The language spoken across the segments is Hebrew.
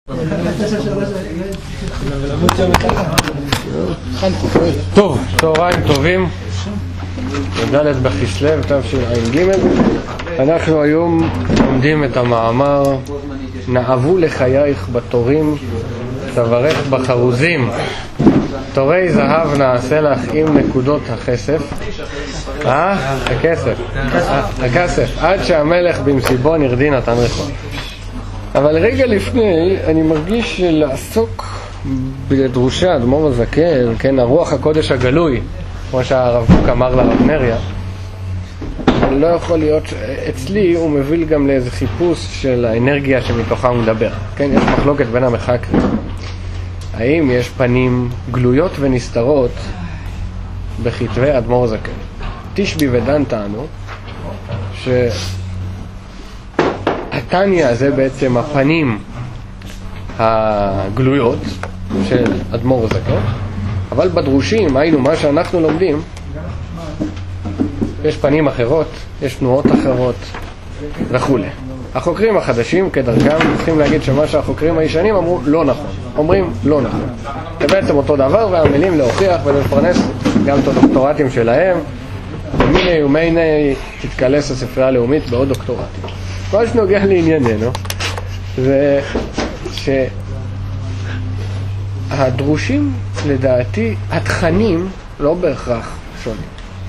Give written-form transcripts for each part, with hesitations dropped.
טוב, צהריים טובים, ד' בכסלו תשע"ג. אנחנו היום לומדים את המאמר נעבו לחייך בתורים, צווארך בחרוזים, תורי זהב נעשה לך עם נקודות הכסף, עד שהמלך במסיבו נרדי נתן רחוב. אבל רגע לפני אני מרגיש לעסוק בדרושי האדמו"ר הזקן, כן, הרוח הקודש הגלוי, כמו שהרב קוק אמר לרב נריה. לא יכול להיות, אצלי הוא מביא גם לאיזה חיפוש של האנרגיה שמתוכה הוא מדבר. כן, יש מחלוקת בין המחקרים. האם יש פנים גלויות ונסתרות בכתבי אדמו"ר הזקן? תשבי ודן טענו שהתניא זה בעצם הפנים הגלויות של אדמו"ר הזקן, אבל בדרושים, היינו מה שאנחנו לומדים, יש פנים אחרות, יש תנועות אחרות וכו'. החוקרים החדשים כדרכם צריכים להגיד שמה שהחוקרים הישנים אמרו לא נכון, אומרים לא נכון. זה בעצם אותו דבר, והמילים להוכיח ולפרנס גם את הדוקטורטים שלהם, ומיני ומיני תתקלס הספרייה הלאומית בעוד דוקטורטים. מה שנוגע לענייננו זה שהדרושים לדעתי התכנים לא בהכרח שונים.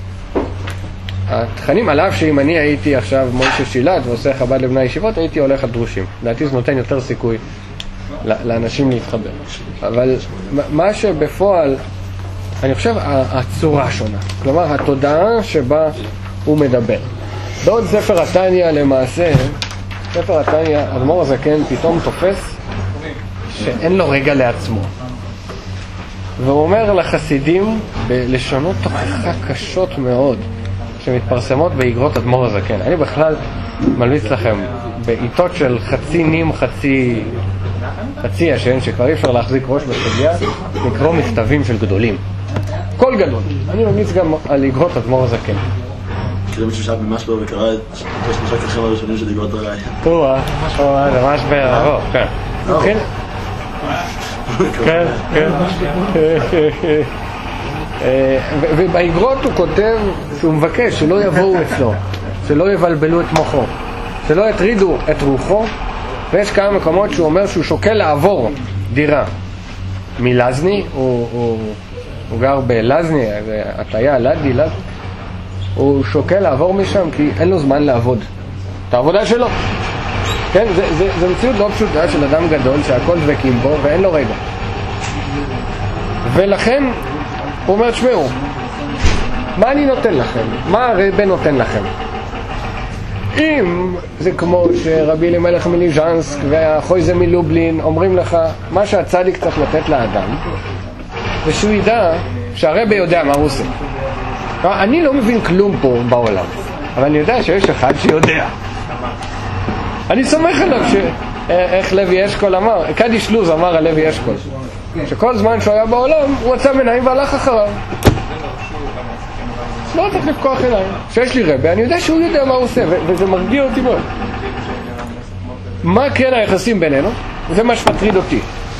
התכנים עליו שאם אני הייתי עכשיו מוישה שילת ועושה חב"ד לבני הישיבות הייתי הולך על דרושים. לדעתי זה נותן יותר סיכוי לאנשים להתחבר. אבל מה שבפועל אני חושב הצורה שונה, כלומר התודעה שבה הוא מדבר. בעוד ספר התניא למעשה, ספר התניא, אדמו"ר הזקן פתאום תופס שאין לו רגע לעצמו, והוא אומר לחסידים בלשונות תוכחה קשות מאוד שמתפרסמות באגרות אדמו"ר הזקן. אני בכלל מלביץ לכם בעיתות של חצי נים חצי ישן שכבר אי אפשר להחזיק ראש בסוגיה, לקרוא מכתבים של גדולים, כל גדול. אני ממליץ גם על אגרות אדמו"ר הזקן. כאילו מישהו שעה במשבר וקרא את שלושה כרכים הראשונים של אגרות הראי. זה משבר, כן. כן, כן. ובאגרות הוא כותב שהוא מבקש שלא יבואו אצלו, שלא יבלבלו את מוחו, שלא יטרידו את רוחו. ויש כמה מקומות שהוא אומר שהוא שוקל לעבור דירה מלזני, הוא גר בלזני, התאיה לדי, הוא שוקל לעבור משם כי אין לו זמן לעבוד את העבודה שלו. כן, זה מציאות לא פשוטה של אדם גדול שהכל דבקים בו ואין לו רגע, ולכן הוא אומר, תשמעו, מה אני נותן לכם? מה הרבי נותן לכם? אם זה כמו שרבי אלימלך מליז'נסק והחויזה מלובלין אומרים לך, מה שהצדיק צריך לתת לאדם זה שהוא ידע שהרבי יודע מה הוא עושה. אני לא מבין כלום פה בעולם, אבל אני יודע שיש אחד שיודע. אני סומך עליו איך לוי אשכול אמר, קדיש לוז אמר על לוי אשכול, שכל זמן שהוא היה בעולם הוא עצם עיניים והלך אחריו. לא צריך לפקוח עיניים. שיש לי רבי, אני יודע שהוא יודע מה הוא עושה, וזה מרגיע אותי מאוד. מה כן היחסים בינינו? זה מה שמטריד אותי.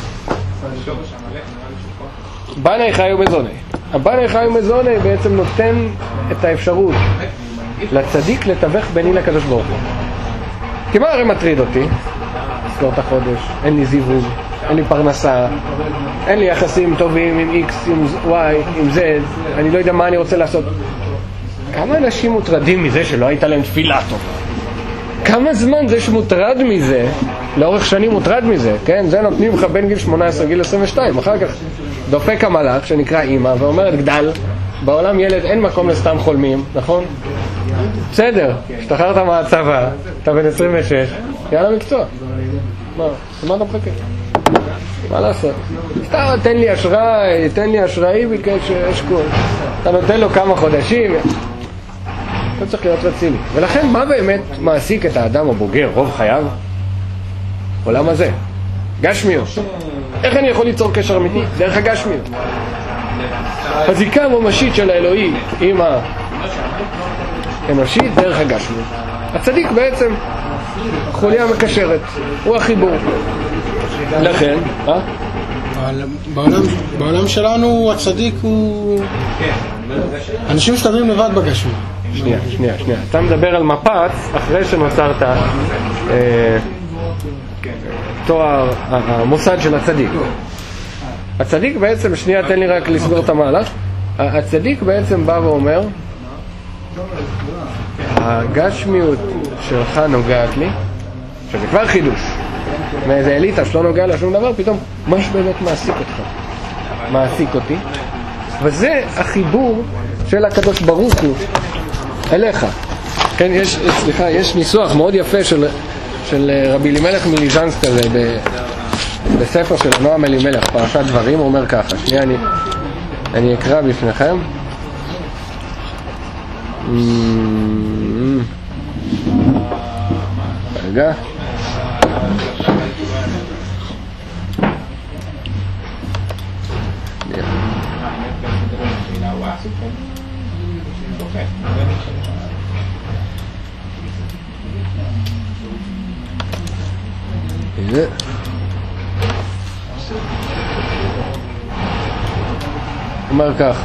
בנאי חיו מזוני. הבנאי חיו מזוני בעצם נותן את האפשרות לצדיק לתווך ביני לקדוש ברוך הוא. כי מה הרי מטריד אותי? סגור את החודש, אין לי זיווג, אין לי פרנסה, אין לי יחסים טובים עם X, עם Y, עם Z, אני לא יודע מה אני רוצה לעשות. כמה אנשים מוטרדים מזה שלא הייתה להם תפילה טוב? כמה זמן זה שמוטרד מזה, לאורך שנים מוטרד מזה, כן? זה נותנים לך בין גיל 18 גיל 22, אחר כך דופק המלאך שנקרא אמא ואומרת גדל, בעולם ילד אין מקום לסתם חולמים, נכון? בסדר, השתחררת מהצבא, אתה בן 26, יאללה מקצוע. מה אתה מחכה? מה לעשות? אתה תן לי אשראי ביקש אשכול. אתה נותן לו כמה חודשים, אתה צריך להיות רציני. ולכן מה באמת מעסיק את האדם הבוגר רוב חייו? עולם הזה, גשמיות. איך אני יכול ליצור קשר אמיתי? דרך הגשמיות. הזיקה הממשית של האלוהי עם האנושית דרך הגשמיות. הצדיק בעצם חוליה מקשרת, הוא החיבור. לכן, בעולם שלנו הצדיק הוא... אנשים מסתדרים לבד בגשמי. שנייה. אתה מדבר על מפץ אחרי שנוצרת תואר המוסד של הצדיק. הצדיק בעצם, שנייה, תן לי רק לסגור את המהלך. הצדיק בעצם בא ואומר, הגשמיות שלך נוגעת לי, שזה כבר חידוש. מאיזה אליטה שלא נוגע לה שום דבר, פתאום מה שבאמת מעסיק אותך? מעסיק אותי. וזה החיבור של הקדוש ברוך הוא אליך. כן, יש ניסוח מאוד יפה של רבי אלימלך מליז'נסק כזה בספר של נועם אלימלך, פרשת דברים, הוא אומר ככה. שנייה, אני אקרא בפניכם. רגע. אומר ככה,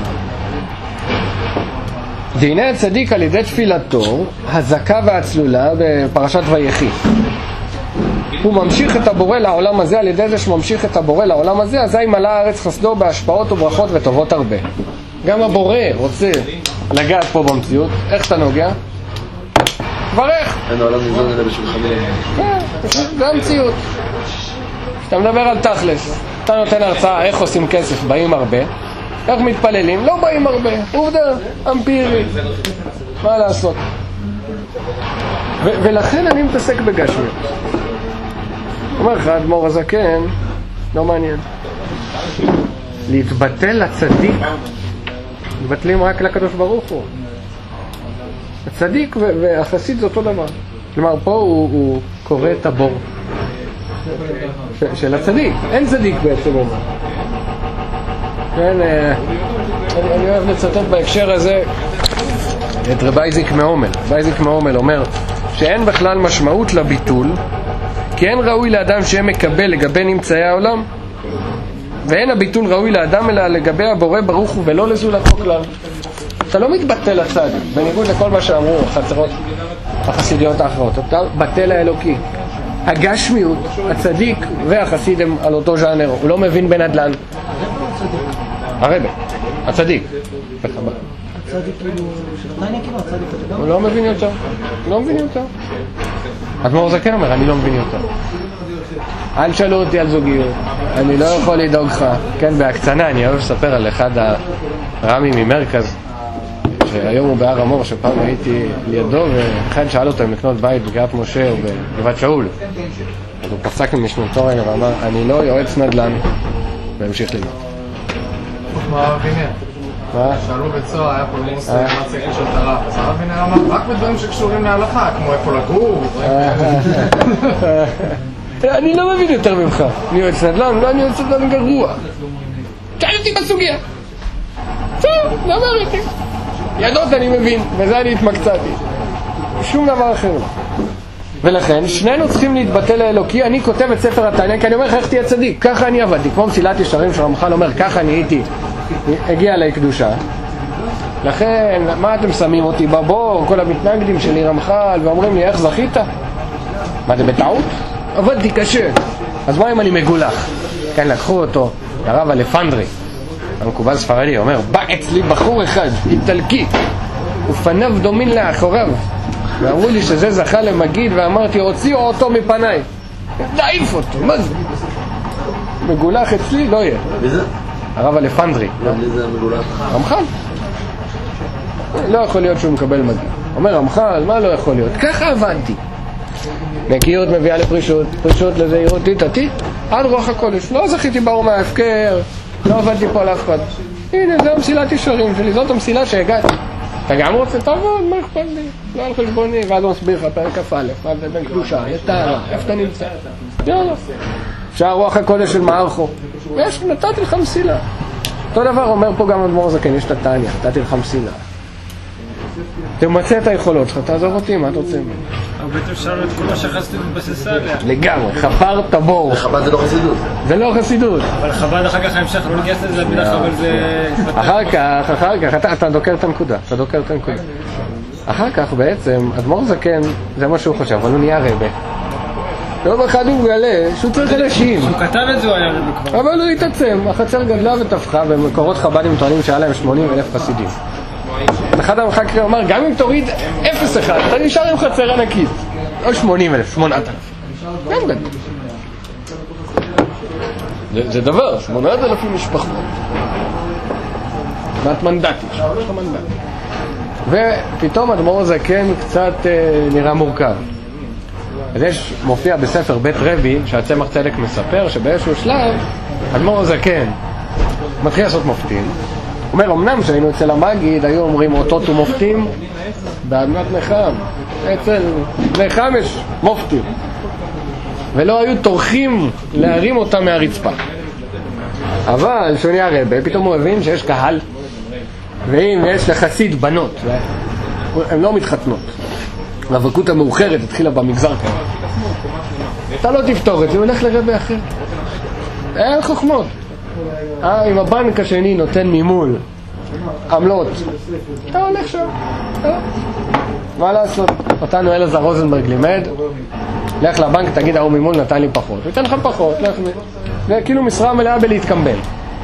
והנה הצדיק על ידי תפילתו הזכה והצלולה בפרשת ויחי, הוא ממשיך את הבורא לעולם הזה. על ידי זה שממשיך את הבורא לעולם הזה, אזי מלאה הארץ חסדו בהשפעות וברכות וטובות הרבה. גם הבורא רוצה לגעת פה במציאות. איך אתה נוגע? תברך. אין העולם נזון אלא בשולחני. זה המציאות. אתה מדבר על תכלס, אתה נותן הרצאה איך עושים כסף, באים הרבה, איך מתפללים, לא באים הרבה, עובדה, אמפירי, מה לעשות? ולכן אני מתעסק בגשמיות. אומר לך, אדמו"ר הזקן, לא מעניין. להתבטל לצדיק, מתבטלים רק לקדוש ברוך הוא. הצדיק והחסיד זה אותו דבר. כלומר, פה הוא קורא את הבור של הצדיק. אין צדיק בעצם. כן, אני אוהב לצטט בהקשר הזה את רב אייזיק מעומל. רב אייזיק מעומל אומר שאין בכלל משמעות לביטול, כי אין ראוי לאדם שיהיה מקבל לגבי נמצאי העולם, ואין הביטול ראוי לאדם אלא לגבי הבורא ברוך הוא ולא לזולתו כלל. אתה לא מתבטל לצד, בניגוד לכל מה שאמרו החצרות החסידיות האחרות. אתה בטל האלוקי. הגשמיות, הצדיק והחסיד הם על אותו ז'אנר. הוא לא מבין בנדל"ן. הרבה, הצדיק. הצדיק כאילו שנתיים כאילו, הצדיק אתה הוא לא מבין יותר. לא מבין יותר. אדמו"ר זקן אומר, אני לא מבין יותר. אל שאלו אותי על זוגיות, אני לא יכול לדאוג לך. כן, בהקצנה, אני אוהב לספר על אחד הרמים ממרכז, שהיום הוא בהר המור, שפעם הייתי לידו, ואחד שאל אותו אם לקנות בית בקריית משה או בגבעת שאול. אז הוא פסק משנתו רגע ואמר, אני לא יועץ נדל"ן, והמשיך ללמוד. מה אבינר? מה? שאלו בצוהר, היה פה לימוס מצק של הרב, אז הרב אבינר אמר, רק בדברים שקשורים להלכה, כמו איפה לגור. אני לא מבין יותר ממך. אני יועץ נדל"ן, לא, אני יועץ נדל"ן גרוע. שאל אותי בסוגיה. טוב, דבר איתי. ידות אני מבין, וזה אני התמקצעתי. שום דבר אחר לא. ולכן, שנינו צריכים להתבטל לאלוקי. אני כותב את ספר התניא, כי אני אומר, איך תהיה צדיק? ככה אני עבדתי, כמו מסילת ישרים שרמח"ל אומר, ככה אני הייתי, הגיע לי קדושה. לכן, מה אתם שמים אותי בבור, כל המתנגדים שלי רמח"ל, ואומרים לי, איך זכית? מה זה בטעות? עבדתי קשה. אז מה אם אני מגולח? כן, לקחו אותו, הרב אלפנדרי, המקובל ספרדי, אומר, בא אצלי בחור אחד, איטלקי, ופניו דומין לאחוריו. ואמרו לי שזה זכה למגיד, ואמרתי, הוציאו אותו מפניי. להעיף אותו, מה זה? מגולח אצלי? לא יהיה. מי זה? הרב אלפנדרי. מי זה מגולח? רמח"ל. לא יכול להיות שהוא מקבל מגיד. אומר רמח"ל, מה לא יכול להיות? ככה עבדתי. נקיות מביאה לפרישות, פרישות לזהירות תיתתי, עד רוח הקודש. לא זכיתי באור מההפקר, לא עבדתי פה על אף אחד. הנה, זה המסילת ישרים שלי, זאת המסילה שהגעתי. אתה גם רוצה תעבוד, מה אכפת לי? לא על חשבוני, ואז הוא מסביר לך פרק כ"א, מה זה בין קדושה, לטהרה, איפה אתה נמצא? יאללה. אפשר רוח הקודש של מערכו. יש, נתתי לך מסילה. אותו דבר אומר פה גם אדמו"ר זקן, יש את התניא, נתתי לך מסילה. תמצא את היכולות שלך, תעזוב אותי, מה אתה רוצה ממני? בעצם שלנו את כל מה שהחסידות מתבססה עליה. לגמרי, חפרת בור. חב"ד זה לא חסידות. זה לא חסידות. אבל חב"ד אחר כך ההמשך, לא נגייס לזה בדרך אבל זה... אחר כך, אתה דוקר את הנקודה, אחר כך בעצם, אדמו"ר זקן, זה מה שהוא חושב, אבל הוא נהיה רבה. יום אחד הוא מגלה שהוא צריך אנשים. הוא כתב את זה, הוא היה רבה כבר. אבל הוא התעצם, החצר גדלה ותפחה, ומקורות חב"דים טוענים שהיה להם 80,000 חסידים. אחד המחקרים אמר, גם אם תוריד 0-1, אתה נשאר עם חצר ענקית. לא 80,000, 8,000. גם גדול. זה דבר, 8,000 משפחות. מעט מנדטי, יש לך מנדטי. ופתאום אדמו"ר זקן קצת נראה מורכב. אז יש מופיע בספר בית רבי, שהצמח צדק מספר, שבאיזשהו שלב, אדמו"ר זקן מתחיל לעשות מופתים. הוא אומר, אמנם שהיינו אצל המגיד, היו אומרים אותות ומופתים, באדמת נחם. אצל נחם יש מופתים. ולא היו טורחים להרים אותם מהרצפה. אבל כשהוא נהיה רבה, פתאום הוא מבין שיש קהל, ואם יש לחסיד בנות, הן לא מתחתנות. הרווקות המאוחרת התחילה במגזר כאן. אתה לא תפתור את זה, הוא הולך לרבה אחר. אין חוכמות. אם הבנק השני נותן ממול עמלות, אתה הולך שם. מה לעשות? אותנו אלעזר רוזנברג לימד, לך לבנק, תגיד, ההוא ממול נתן לי פחות. הוא ייתן לך פחות. זה כאילו משרה מלאה בלהתקמבל.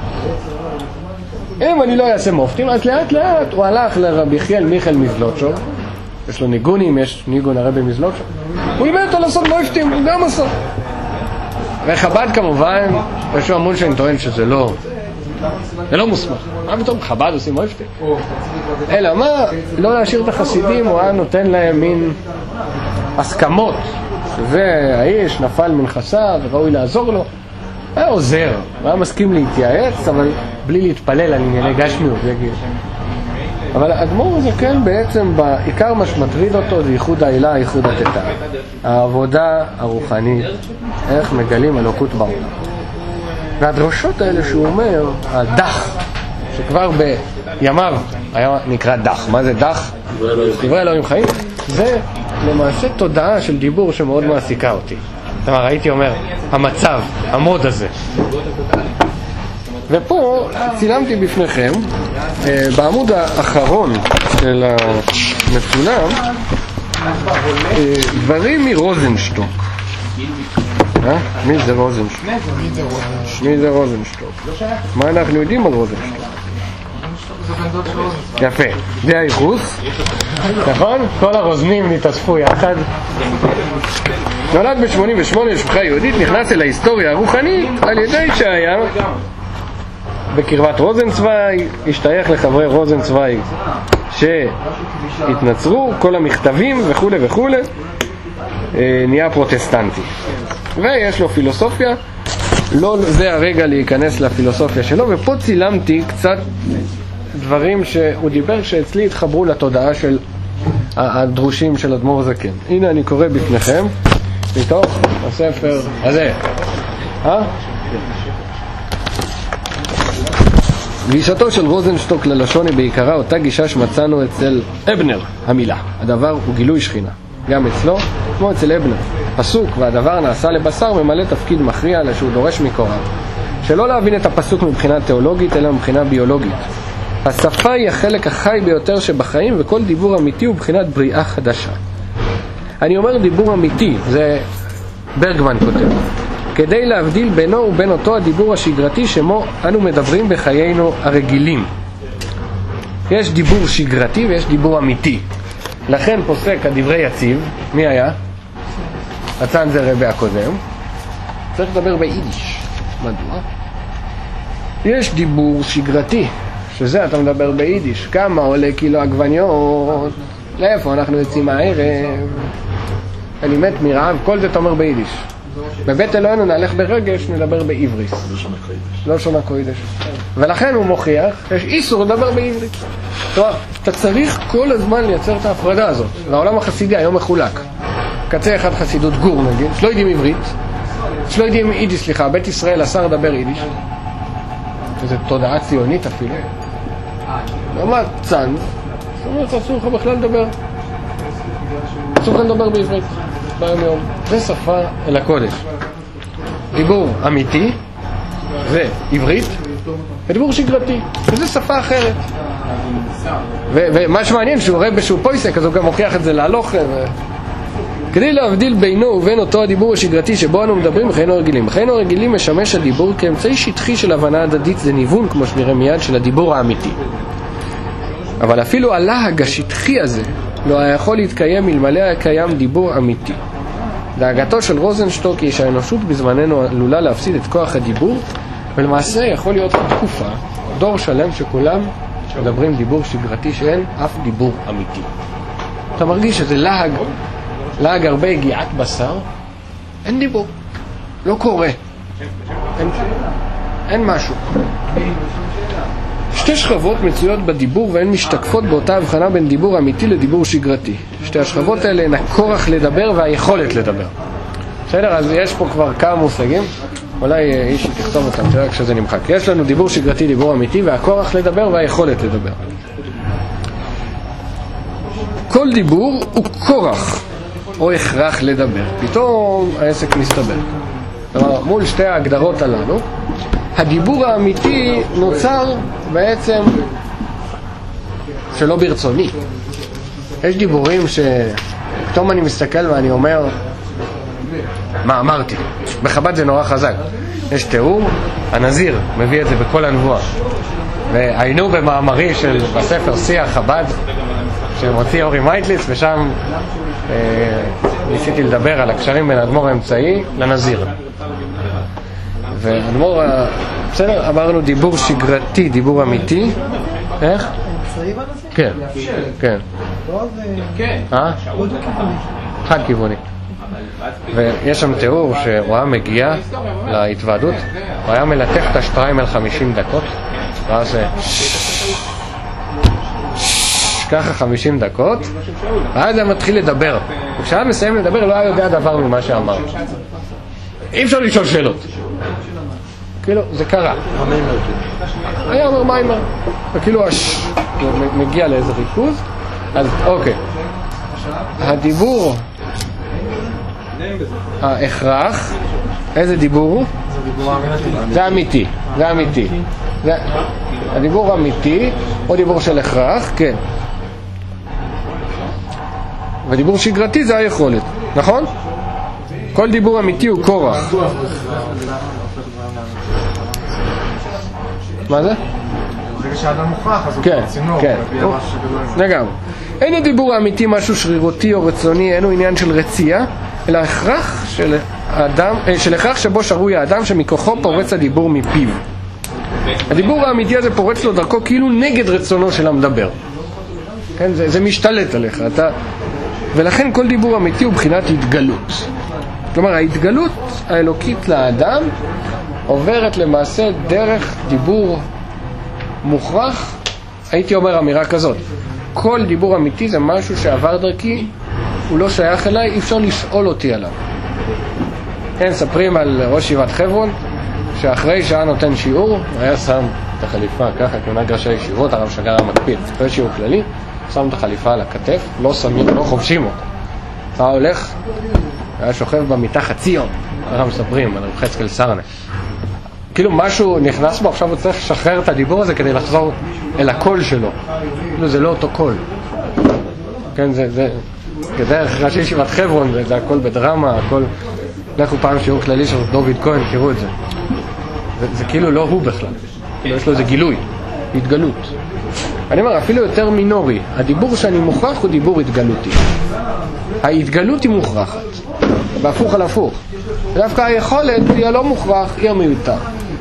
אם אני לא אעשה מופתים, אז לאט לאט הוא הלך לרבי יחיאל מיכאל מזלוטשוב, יש לו ניגונים, יש ניגון הרבי מזלוטשוב, הוא לימד אותו לעשות מופתים, הוא גם עשה. וחב"ד כמובן, יש לו המון שאני טוען שזה לא מוסמך. מה פתאום חב"ד עושים מופתים? אלא מה, לא להשאיר את החסידים, הוא היה נותן להם מין הסכמות, והאיש נפל מנכסיו וראוי לעזור לו. היה עוזר, היה מסכים להתייעץ, אבל בלי להתפלל על ענייני גשמיות, יגיד. אבל האדמו"ר הזקן בעצם, בעיקר מה שמטריד אותו זה ייחוד העילה, ייחוד התתה. העבודה הרוחנית, איך מגלים אלוקות בעולם. והדרשות האלה שהוא אומר, הדח, שכבר בימיו היה נקרא דח. מה זה דח? דברי אלוהים חיים. זה למעשה תודעה של דיבור שמאוד מעסיקה אותי. זאת אומרת, הייתי אומר, המצב, המוד הזה. ופה צילמתי בפניכם, בעמוד האחרון של המצולם, דברים מרוזנשטוק. מי זה רוזנשטוק? מי זה רוזנשטוק? מה אנחנו יודעים על רוזנשטוק? יפה, זה הייחוס, נכון? כל הרוזנים נתאספו יחד. נולד ב-88 למשפחה יהודית, נכנס אל ההיסטוריה הרוחנית על ידי שהיה בקרבת רוזנצוויג, השתייך לחברי רוזנצוויג שהתנצרו, כל המכתבים וכו' וכו', נהיה פרוטסטנטי. ויש לו פילוסופיה, לא זה הרגע להיכנס לפילוסופיה שלו, ופה צילמתי קצת דברים שהוא דיבר שאצלי התחברו לתודעה של הדרושים של אדמו"ר זקן. הנה אני קורא בפניכם מתוך הספר הזה. גישתו של רוזנשטוק ללשון היא בעיקרה אותה גישה שמצאנו אצל אבנר, המילה. הדבר הוא גילוי שכינה. גם אצלו, כמו אצל אבנר. פסוק והדבר נעשה לבשר ממלא תפקיד מכריע לשהוא דורש מקוריו. שלא להבין את הפסוק מבחינה תיאולוגית אלא מבחינה ביולוגית. השפה היא החלק החי ביותר שבחיים, וכל דיבור אמיתי הוא בחינת בריאה חדשה. אני אומר דיבור אמיתי, זה ברגמן כותב, כדי להבדיל בינו ובין אותו הדיבור השגרתי שמו אנו מדברים בחיינו הרגילים. יש דיבור שגרתי ויש דיבור אמיתי. לכן פוסק הדברי יציב, מי היה? הצאנזר רבי הקודם, צריך לדבר ביידיש. מדוע? יש דיבור שגרתי, שזה אתה מדבר ביידיש. כמה עולה קילו עגבניות? לאיפה אנחנו יוצאים הערב? אני מת מרעב, כל זה אתה אומר ביידיש. בבית אלוהינו נהלך ברגש, נדבר בעברית. לא שונה קוידש. ולכן הוא מוכיח, יש איסור לדבר בעברית. טוב, אתה צריך כל הזמן לייצר את ההפרדה הזאת. והעולם החסידי היום מחולק. קצה אחד חסידות גור נגיד, שלא יודעים עברית, שלא יודעים יידיש, סליחה, בית ישראל אסר לדבר יידיש. וזו תודעה ציונית אפילו. למה צאן? זאת אומרת, אסור לך בכלל לדבר. אסור לך לדבר בעברית ביום יום. זה שפה אל הקודש. דיבור אמיתי ועברית ודיבור שגרתי, וזה שפה אחרת. ומה שמעניין שהוא רואה בשהו פויסק, אז הוא גם מוכיח את זה להלוך. כדי להבדיל בינו ובין אותו הדיבור השגרתי שבו אנו מדברים בחיינו הרגילים. בחיינו הרגילים משמש הדיבור כאמצעי שטחי של הבנה הדדית, זה ניוון, כמו שנראה מיד, של הדיבור האמיתי. אבל אפילו הלהג השטחי הזה לא היה יכול להתקיים אלמלא היה קיים דיבור אמיתי. דאגתו של רוזנשטוק היא שהאנושות בזמננו עלולה להפסיד את כוח הדיבור, ולמעשה יכול להיות תקופה, דור שלם שכולם מדברים דיבור שגרתי שאין אף דיבור אמיתי. אתה מרגיש שזה להג הרבה הגיעת בשר, אין דיבור, לא קורה, אין משהו. שתי שכבות מצויות בדיבור והן משתקפות באותה הבחנה בין דיבור אמיתי לדיבור שגרתי. שתי השכבות האלה הן הכורח לדבר והיכולת לדבר. בסדר? אז יש פה כבר כמה מושגים, אולי איש תכתוב אותם, תראה כשזה נמחק. יש לנו דיבור שגרתי, דיבור אמיתי, והכורח לדבר והיכולת לדבר. כל דיבור הוא כורח או הכרח לדבר. פתאום העסק מסתבר. כלומר, מול שתי ההגדרות הללו, הדיבור האמיתי נוצר בעצם שלא ברצוני. יש דיבורים שפתאום אני מסתכל ואני אומר, מה אמרתי? בחב"ד זה נורא חזק. יש תיאור, הנזיר מביא את זה בכל הנבואה. והיינו במאמרי של בספר שיח חב"ד שמוציא אורי מייטליץ, ושם ניסיתי לדבר על הקשרים בין האדמו"ר האמצעי לנזיר. ואדמו"ר, בסדר, אמרנו דיבור שגרתי, דיבור אמיתי. איך? כן, כן. חד כיווני. ויש שם תיאור שהוא היה מגיע להתוועדות, הוא היה מלטף את השטריימל 50 דקות, ואז ככה 50 דקות, ואז הוא מתחיל לדבר. וכשהיה מסיים לדבר לא היה יודע דבר ממה שאמר. אי אפשר לשאול שאלות. כאילו, זה קרה. היה אומר מיימר. וכאילו, מגיע לאיזה ריכוז. אז אוקיי. הדיבור, ההכרח, איזה דיבור הוא? זה אמיתי. זה אמיתי. הדיבור אמיתי, או דיבור של הכרח, כן. ודיבור שגרתי זה היכולת, נכון? כל דיבור אמיתי הוא כורח. מה זה? ברגע שאדם מוכרח, אז הוא כן, צינור. כן. לגמרי. אין הדיבור האמיתי משהו שרירותי או רצוני, אינו עניין של רצייה, אלא הכרח של הכרח שבו שרוי האדם שמכוחו פורץ הדיבור מפיו. הדיבור האמיתי הזה פורץ לו דרכו כאילו נגד רצונו של המדבר. כן, זה משתלט עליך. ולכן כל דיבור אמיתי הוא בחינת התגלות. כלומר, ההתגלות האלוקית לאדם עוברת למעשה דרך דיבור מוכרח. הייתי אומר אמירה כזאת: כל דיבור אמיתי זה משהו שעבר דרכי, הוא לא שייך אליי, אי אפשר לשאול אותי עליו. כן, ספרים על ראש ישיבת חברון שאחרי שעה נותן שיעור, היה שם את החליפה ככה, כמנהג ראשי ישיבות, הרב שגר המקפיד, אחרי שיעור כללי, שם את החליפה על הכתף, לא שמים, לא חובשים אותו. אתה הולך, היה שוכב במיטה חצי יום, הרב מספרים על רב חזקאל סרנה. כאילו משהו נכנס בו, עכשיו הוא צריך לשחרר את הדיבור הזה כדי לחזור אל הקול שלו. כאילו זה לא אותו קול. כן, זה כדרך ראשי ישיבת חברון, זה הכל בדרמה, הכל... לכו פעם שיעור כללי של דוד כהן, תראו את זה. זה כאילו לא הוא בכלל. יש לו איזה גילוי, התגלות. אני אומר, אפילו יותר מינורי, הדיבור שאני מוכרח הוא דיבור התגלותי. ההתגלות היא מוכרחת, בהפוך על הפוך. דווקא היכולת היא הלא מוכרח, היא המיותר.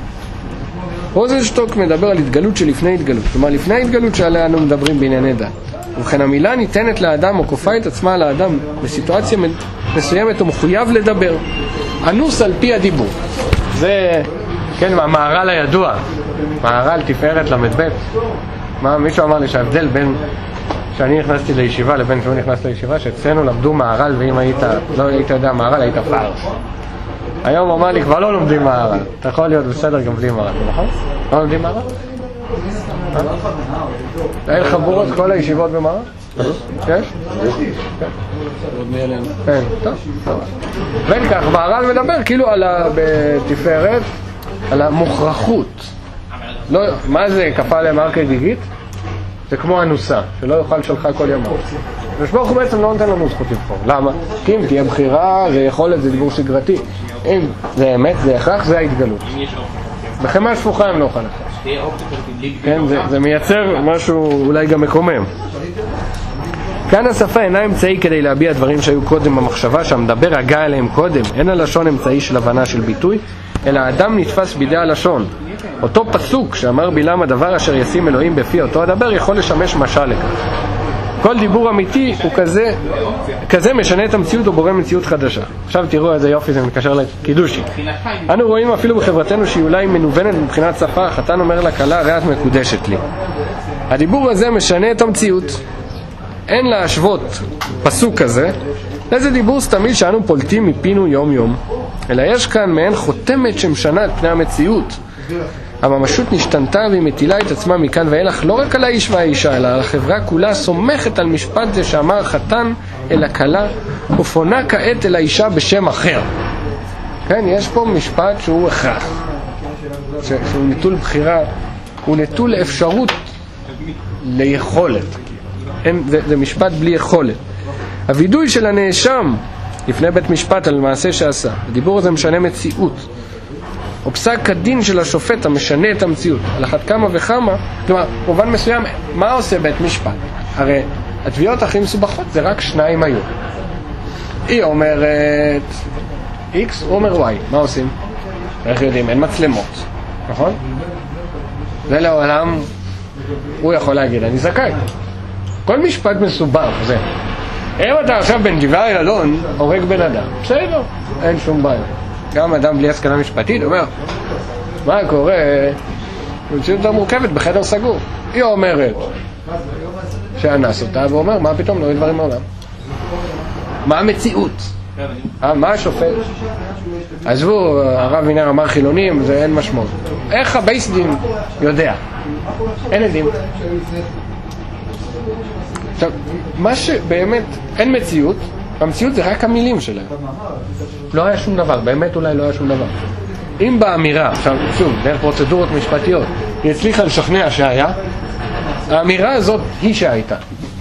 רוזנשטוק מדבר על התגלות שלפני התגלות, כלומר לפני ההתגלות שעליה אנו מדברים בענייני דת. ובכן המילה ניתנת לאדם או כופה את עצמה לאדם בסיטואציה מסוימת ומחויב לדבר. אנוס על פי הדיבור. זה, כן, המהר"ל הידוע, מהר"ל תפארת למ"ב. מישהו אמר לי שההבדל בין שאני נכנסתי לישיבה לבין שהוא נכנס לישיבה, שאצלנו למדו מהר"ל, ואם לא היית יודע מהר"ל היית פאר. היום אמר לי כבר לא לומדים מהר"ל, אתה יכול להיות בסדר גם בלי מהר"ל, נכון? לא לומדים מהר"ל? אין חבורות כל הישיבות במה? יש? כן, טוב. וכך, והר"ן מדבר כאילו בתפארת על המוכרחות. מה זה כפה עליהם ארכה גיגית? זה כמו אנוסה, שלא יאכל שלך כל ימיו. ושברוך הוא בעצם לא נותן לנו זכות לבחור. למה? כי אם תהיה בחירה, זה יכולת, זה דיבור שגרתי. אם זה אמת, זה הכרח, זה ההתגלות. בחמה שפוכה הם לא אוכל אחר. כן, זה מייצר משהו אולי גם מקומם. כאן השפה אינה אמצעי כדי להביע דברים שהיו קודם במחשבה, שהמדבר הגע אליהם קודם. אין הלשון אמצעי של הבנה של ביטוי, אלא האדם נתפס בידי הלשון. אותו פסוק שאמר בלעם הדבר אשר ישים אלוהים בפי אותו הדבר יכול לשמש משל לכך. כל דיבור אמיתי הוא כזה משנה את המציאות או בורא מציאות חדשה. עכשיו תראו איזה יופי זה מתקשר לקידושי. אנו רואים אפילו בחברתנו שהיא אולי מנוונת מבחינת שפה, החתן אומר לכלה הרי את מקודשת לי. הדיבור הזה משנה את המציאות. אין להשוות פסוק כזה לאיזה דיבור סתמי שאנו פולטים מפינו יום יום, אלא יש כאן מעין חותמת שמשנה את פני המציאות. הממשות נשתנתה והיא מטילה את עצמה מכאן ואילך לא רק על האיש והאישה, אלא על החברה כולה סומכת על משפט זה שאמר חתן אל הכלה ופונה כעת אל האישה בשם אחר. כן, יש פה משפט שהוא הכרח, שהוא נטול בחירה, הוא נטול אפשרות ליכולת. זה משפט בלי יכולת. הוידוי של הנאשם לפני בית משפט על מעשה שעשה, הדיבור הזה משנה מציאות, או פסק הדין של השופט המשנה את המציאות על אחת כמה וכמה. כלומר, במובן מסוים, מה עושה בית משפט? הרי התביעות הכי מסובכות זה רק שניים היו. היא אומרת X, הוא אומר Y. מה עושים? איך יודעים? אין מצלמות, נכון? זה לעולם הוא יכול להגיד אני זכאי. כל משפט מסובך זה אם אתה עכשיו בנתיבי איילון הורג בן אדם, בסדר, אין שום בעיה. גם אדם בלי השכלה משפטית אומר מה קורה? מציאות יותר מורכבת בחדר סגור. היא אומרת שאנס אותה ואומר מה פתאום לא יהיו דברים מעולם. מה המציאות? מה השופט? עזבו, הרב וינר אמר חילונים, זה אין משמעות. איך הבייס דין יודע? אין עדים. עכשיו, מה שבאמת אין מציאות, המציאות זה רק המילים שלהם. לא היה שום דבר, באמת אולי לא היה שום דבר. אם באמירה, עכשיו שוב, דרך פרוצדורות משפטיות, היא הצליחה לשכנע שהיה, האמירה הזאת היא שהייתה.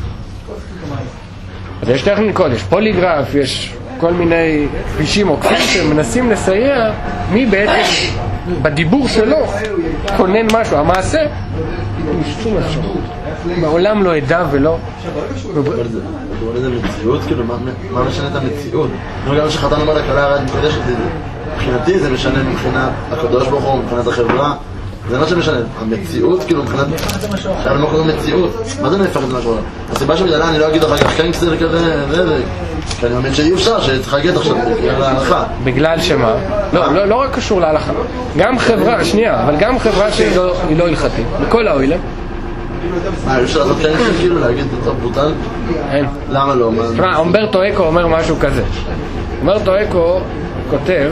אז יש טכניקות, יש פוליגרף, יש כל מיני כבישים או כביש שמנסים לסייע מי בעצם בדיבור שלו כונן משהו. המעשה הוא שום אפשרות. מעולם לא ידע ולא... זה מציאות, כאילו, מה משנה את המציאות? אני רואה שחתן אומר לכלה הרי את מקודשת לי, מבחינתי זה משנה מבחינת הקדוש ברוך הוא, מבחינת החברה, זה מה שמשנה. המציאות, כאילו, מבחינת... עכשיו אני לא קורא מציאות, מה זה נהפך את מה שקורה? הסיבה שבגללה אני לא אגיד אחר כך כן כזה וכזה, כי אני מאמין שאי אפשר, שצריך להגיד עכשיו להלכה. בגלל שמה? לא רק קשור להלכה. גם חברה, שנייה, אבל גם חברה שהיא לא הלכתית, בכל האוילם. אי אפשר לעשות כן כאילו להגיד את זה בוטל? אין. למה לא? תשמע, אומברטו אקו אומר משהו כזה. אומברטו אקו כותב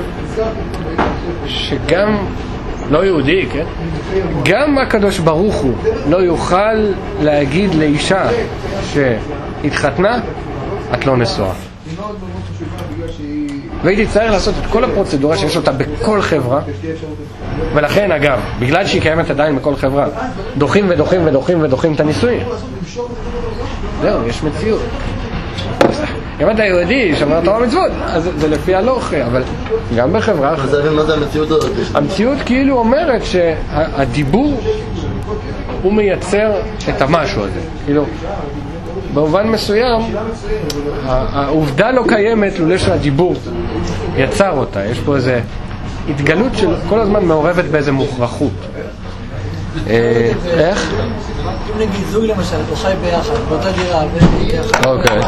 שגם לא יהודי, כן? גם הקדוש ברוך הוא לא יוכל להגיד לאישה שהתחתנה, את לא נשואה. והייתי צריך לעשות את כל הפרוצדורה שיש אותה בכל חברה, ולכן אגב, בגלל שהיא קיימת עדיין בכל חברה, דוחים ודוחים ודוחים ודוחים את הנישואים. זהו, יש מציאות. אם אתה יהודי שומר תורה ומצוות, אז זה לפי הלוכה, אבל גם בחברה... מה זה המציאות הזאת? המציאות כאילו אומרת שהדיבור הוא מייצר את המשהו הזה. כאילו, במובן מסוים, העובדה לא קיימת לולא שהדיבור יצר אותה. יש פה איזו התגלות של כל הזמן מעורבת באיזו מוכרחות. איך? אם נגיד זוג למשל, הוא חי ביחד, באותה דירה, ביחד. אוקיי.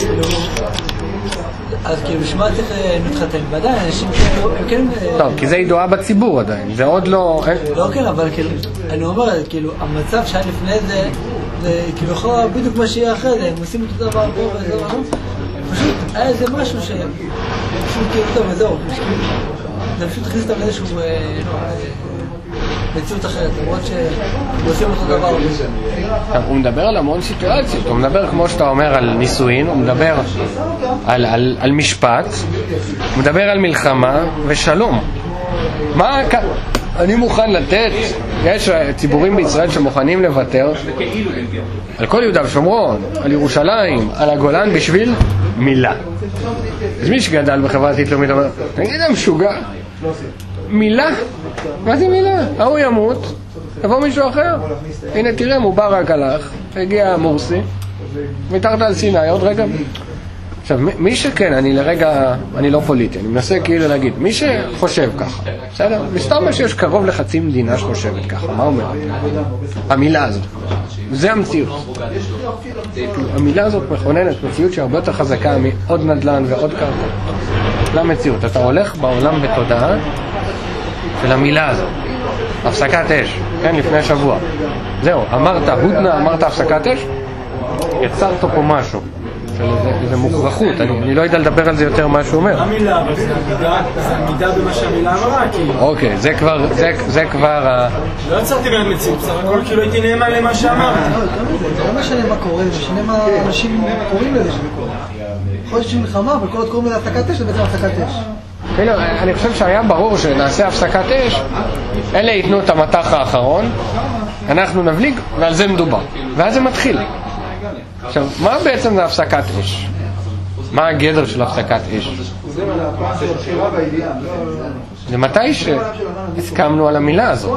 אז כאילו בשביל צריך להתחתן, ועדיין אנשים כאילו, הם כן... טוב, כי זה ידועה בציבור עדיין, זה עוד לא... לא כן, אבל כאילו, אני אומר, כאילו, המצב שהיה לפני זה, זה כאילו יכול בדיוק מה שיהיה אחרי זה, הם עושים את הדבר פה וזה דבר, פשוט היה איזה משהו ש... פשוט כאילו טוב וזהו, זה פשוט הכניס אותם לאיזשהו... מציאות אחרת, למרות שעושים אותו דבר. הוא מדבר על המון סיטואציות, הוא מדבר כמו שאתה אומר על נישואין, הוא מדבר על משפט, הוא מדבר על מלחמה ושלום. אני מוכן לתת, יש ציבורים בישראל שמוכנים לוותר על כל יהודה ושומרון, על ירושלים, על הגולן בשביל מילה. אז מי שגדל בחברה דתית-לאומית אומר, תגיד להם משוגע, מילה? מה זה מילה? ההוא ימות, יבוא מישהו אחר. הנה תראה, מובארק הלך, הגיע מורסי, מתחת על סיני, עוד רגע. עכשיו, מי שכן, אני לא פוליטי, אני מנסה כאילו להגיד, מי שחושב ככה, בסדר? מסתבר שיש קרוב לחצי מדינה שחושבת ככה, מה אומר? המילה הזאת, זה המציאות. המילה הזאת מכוננת מציאות שהרבה יותר חזקה מעוד נדל"ן ועוד קרקע. למציאות, אתה הולך בעולם בתודעה של המילה הזאת, הפסקת אש, כן, לפני שבוע. זהו, אמרת הודנה, אמרת הפסקת אש, יצרת פה משהו. זה מוכרחות, אני לא יודע לדבר על זה יותר מה שהוא אומר. המילה, אבל זה עמידה במה שהמילה אמרה, כאילו. אוקיי, זה כבר לא יצרתי באמת מציאות, בסך הכל כאילו הייתי נאמן למה שאמרתי. זה לא משנה מה קורה, זה משנה מה אנשים קוראים לזה. יכול להיות שיש מלחמה, אבל כל עוד קוראים לזה הפסקת אש, זה בעצם הפסקת אש. אני חושב שהיה ברור שנעשה הפסקת אש, אלה ייתנו את המטח האחרון, אנחנו נבליג, ועל זה מדובר. ואז זה מתחיל. עכשיו, מה בעצם זה הפסקת אש? מה הגדר של הפסקת אש? זה מתי שהסכמנו על המילה הזאת.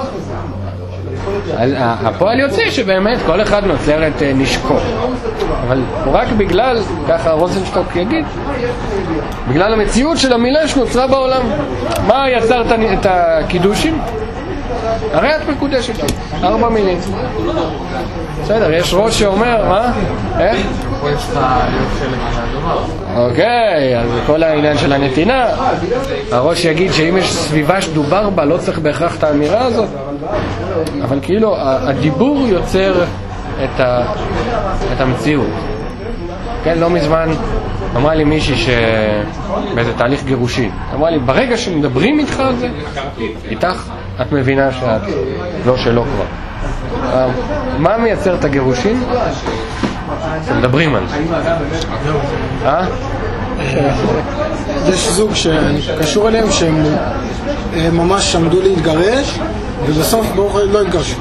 הפועל יוצא שבאמת כל אחד נוצר את נשקו, אבל רק בגלל, ככה רוזנשטוק יגיד, בגלל המציאות של המילה שנוצרה בעולם. מה יצר את הקידושים? הרי את מקודשת, 4 מילים. בסדר, יש ראש שאומר, מה? איך? פה יש לך להיות חלק מהדבר. אוקיי, אז כל העניין של הנתינה, הראש יגיד שאם יש סביבה שדובר בה לא צריך בהכרח את האמירה הזאת, אבל כאילו הדיבור יוצר את המציאות. כן, לא מזמן אמרה לי מישהי באיזה תהליך גירושין, אמרה לי, ברגע שמדברים איתך על זה, איתך את מבינה שאת לא שלא כבר. מה מייצר את הגירושין? מדברים על זה. יש זוג שקשור אליהם שהם ממש עמדו להתגרש ובסוף לא התגרשו.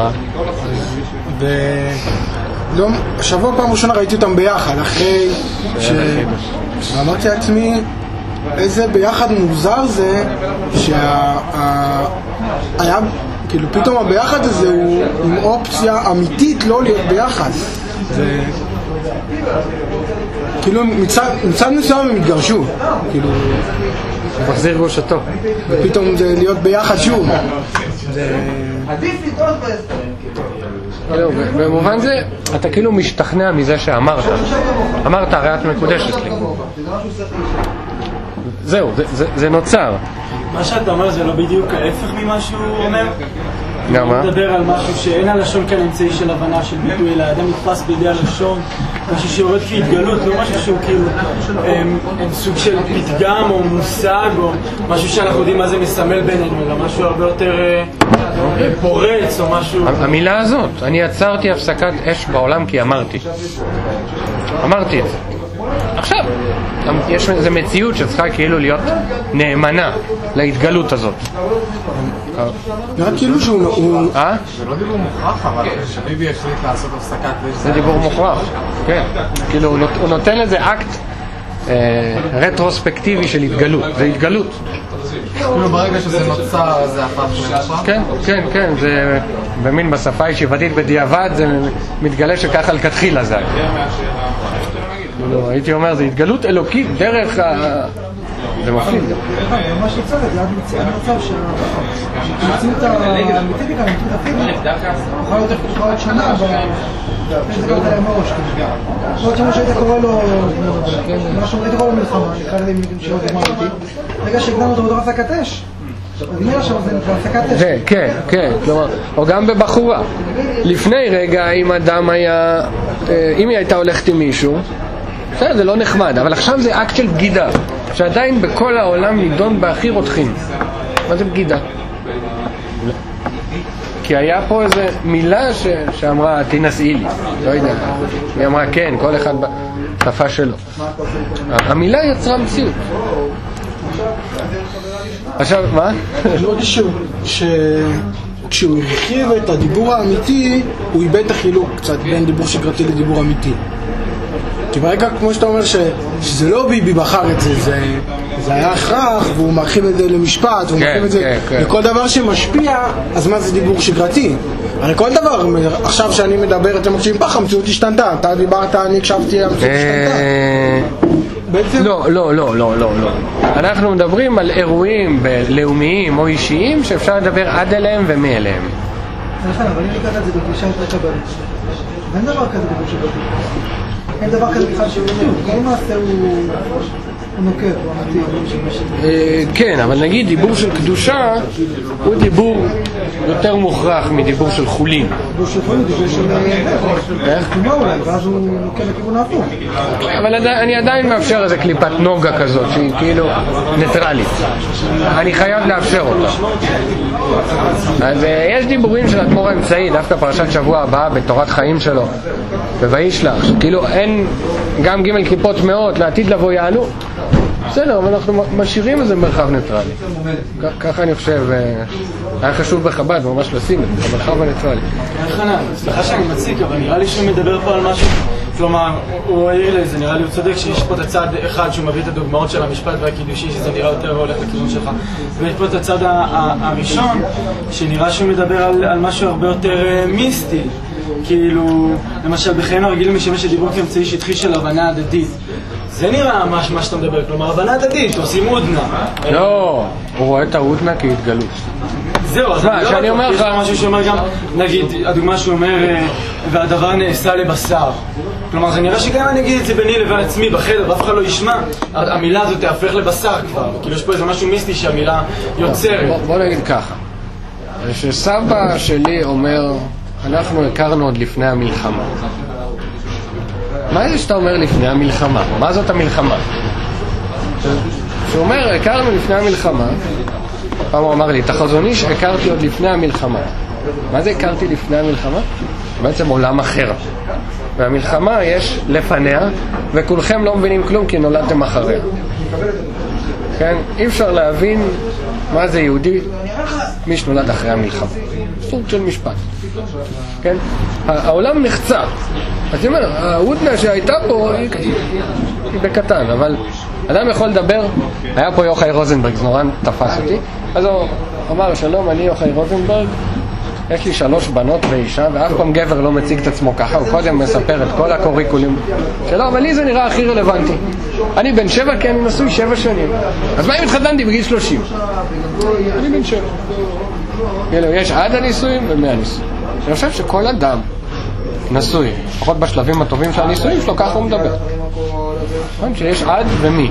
שבוע פעם ראשונה ראיתי אותם ביחד, אחרי ואמרתי לעצמי איזה ביחד מוזר זה היה כאילו פתאום הביחד הזה הוא עם אופציה אמיתית לא להיות ביחד. זה כאילו מצד מסוים הם התגרשו, כאילו מחזיר גושתו ופתאום זה להיות ביחד שוב. במובן זה אתה כאילו משתכנע מזה שאמרת, הרי את מקודשת לי. זהו, זה נוצר. מה שאתה אומר זה לא בדיוק ההפך ממה שהוא אומר? גם מה? הוא מדבר על משהו שאין הלשון כאן אמצעי של הבנה של ביטוי, אלא האדם נתפס בידי הלשון, משהו שיורד כהתגלות, לא משהו שהוא כאילו סוג של פתגם או מושג או משהו שאנחנו יודעים מה זה מסמל בינינו, אלא משהו הרבה יותר פורץ או משהו. המילה הזאת, אני יצרתי הפסקת אש בעולם כי אמרתי את זה. עכשיו, יש איזו מציאות שצריכה כאילו להיות נאמנה להתגלות הזאת. נראה כאילו שהוא... זה לא דיבור מוכרח, אבל שביבי החליט לעשות הפסקת אש. זה דיבור מוכרח, כן. כאילו הוא נותן לזה אקט רטרוספקטיבי של התגלות. זה התגלות. כאילו ברגע שזה נוצר זה הפך למוכרח? כן, זה במין בשפה הישיבתית בדיעבד זה מתגלה שככה לכתחילה זה. הייתי אומר, זה התגלות אלוקית דרך זה מפחיד. ממש יוצרת, זה עד מצב שהמציאות האמיתית כאן, המציאות הפיזית, יכולה להיות שנה, זה קראת להם מראש. זאת אומרת שהיית קורא לו, הייתי קורא לו מלחמה, נקרא להם שאלות אמרתי, רגע שהקדמנו אותו בתוך הפסקת אש, אז נראה שם זה נקרא הפסקת אש. כן, כלומר, או גם בבחורה. לפני רגע, אם אדם היה, אם היא הייתה הולכת עם מישהו, זה לא נחמד, אבל עכשיו זה אקט של בגידה, שעדיין בכל העולם נידון בהכי רותחים. מה זה בגידה? כי היה פה איזו מילה שאמרה תנסי לי, לא יודע, היא אמרה כן, כל אחד בשפה שלו. המילה יצרה מציאות. עכשיו, מה? לא כשהוא הרחיב את הדיבור האמיתי, הוא איבד את החילוק קצת בין דיבור שגרתי לדיבור אמיתי. כי ברגע, כמו שאתה אומר, שזה לא ביבי בחר את זה, זה היה הכרח, והוא מרחיב את זה למשפט, והוא מרחיב את זה לכל דבר שמשפיע, אז מה זה דיבור שגרתי? הרי כל דבר, עכשיו שאני מדבר, אתם מקשיבים פח, המציאות השתנתה, אתה דיברת, אני הקשבתי, המציאות השתנתה. לא. אנחנו מדברים על אירועים לאומיים או אישיים שאפשר לדבר עד אליהם ומאליהם. נכון, אבל אני אקח את זה בקלישה יותר קבלית. ואין דבר כזה דיבור שגרתי. אין דבר כזה בכלל שהוא כל מעשה הוא נוקב, הוא אמיתי. כן, אבל נגיד דיבור של קדושה הוא דיבור יותר מוכרח מדיבור של חולין. דיבור של חולין, דיבור של תקומה אולי, ואז הוא נוקב לכיוון ההפוך. אבל אני עדיין מאפשר איזה קליפת נוגה כזאת שהיא כאילו ניטרלית. אני חייב לאפשר אותה. אז יש דיבורים של אדמו"ר האמצעי, דווקא פרשת שבוע הבאה בתורת חיים שלו וישלח, כאילו אין גם ג' כיפות מאות לעתיד לבוא יעלו. בסדר, אבל אנחנו משאירים איזה מרחב ניטרלי. ככה אני חושב, היה חשוב בחב"ד ממש לשים את המרחב הניטרלי. סליחה שאני מציק, אבל נראה לי שהוא מדבר פה על משהו, כלומר, הוא העיר לי, זה נראה לי הוא צודק שיש פה את הצד אחד שהוא מביא את הדוגמאות של המשפט והקידושי, שזה נראה יותר הולך לכיוון שלך. ויש פה את הצד הראשון, שנראה שהוא מדבר על משהו הרבה יותר מיסטי. כאילו, למשל, בחיים הרגילים משמש שדיבור כאמצעי שטחי של הבנה הדדית. זה נראה ממש מה שאתה מדבר, כלומר, הבנה הדדית, עושים הודנה. לא, הוא רואה את ההודנה כהתגלות. זהו, אז אני אומר לך משהו שאומר גם, נגיד, הדוגמה שהוא אומר, והדבר נעשה לבשר. כלומר, זה נראה שגם אני אגיד את זה ביני לבין עצמי בחדר, ואף אחד לא ישמע, המילה הזאת תהפך לבשר כבר. כאילו, יש פה איזה משהו מיסטי שהמילה יוצרת. בוא נגיד ככה, שסבא שלי אומר, אנחנו הכרנו עוד לפני המלחמה. מה זה שאתה אומר לפני המלחמה? מה זאת המלחמה? שהוא אומר, הכרנו לפני המלחמה, פעם הוא אמר לי, את החזון איש הכרתי עוד לפני המלחמה. מה זה הכרתי לפני המלחמה? בעצם עולם אחר. והמלחמה יש לפניה, וכולכם לא מבינים כלום כי נולדתם אחריה. כן? אי אפשר להבין מה זה יהודי מי שנולד אחרי המלחמה. סוג של משפט. כן? העולם נחצה. אז אני אומר, ההודנה שהייתה פה היא בקטן, אבל אדם יכול לדבר, היה פה יוחאי רוזנברג, זה נורא תפס אותי, אז הוא אמר, שלום, אני יוחאי רוזנברג, יש לי 3 בנות ואישה, ואף פעם גבר לא מציג את עצמו ככה, הוא קודם מספר את כל הקוריקולים שלו, אבל לי זה נראה הכי רלוונטי. אני בן 7 כי אני נשוי 7 שנים. אז מה אם התחתנתי בגיל 30? אני בן 7. יש עד הנישואים ומהנישואים. אני חושב שכל אדם נשוי, לפחות בשלבים הטובים של הנישואים שלו, ככה הוא מדבר. שיש עד ומי.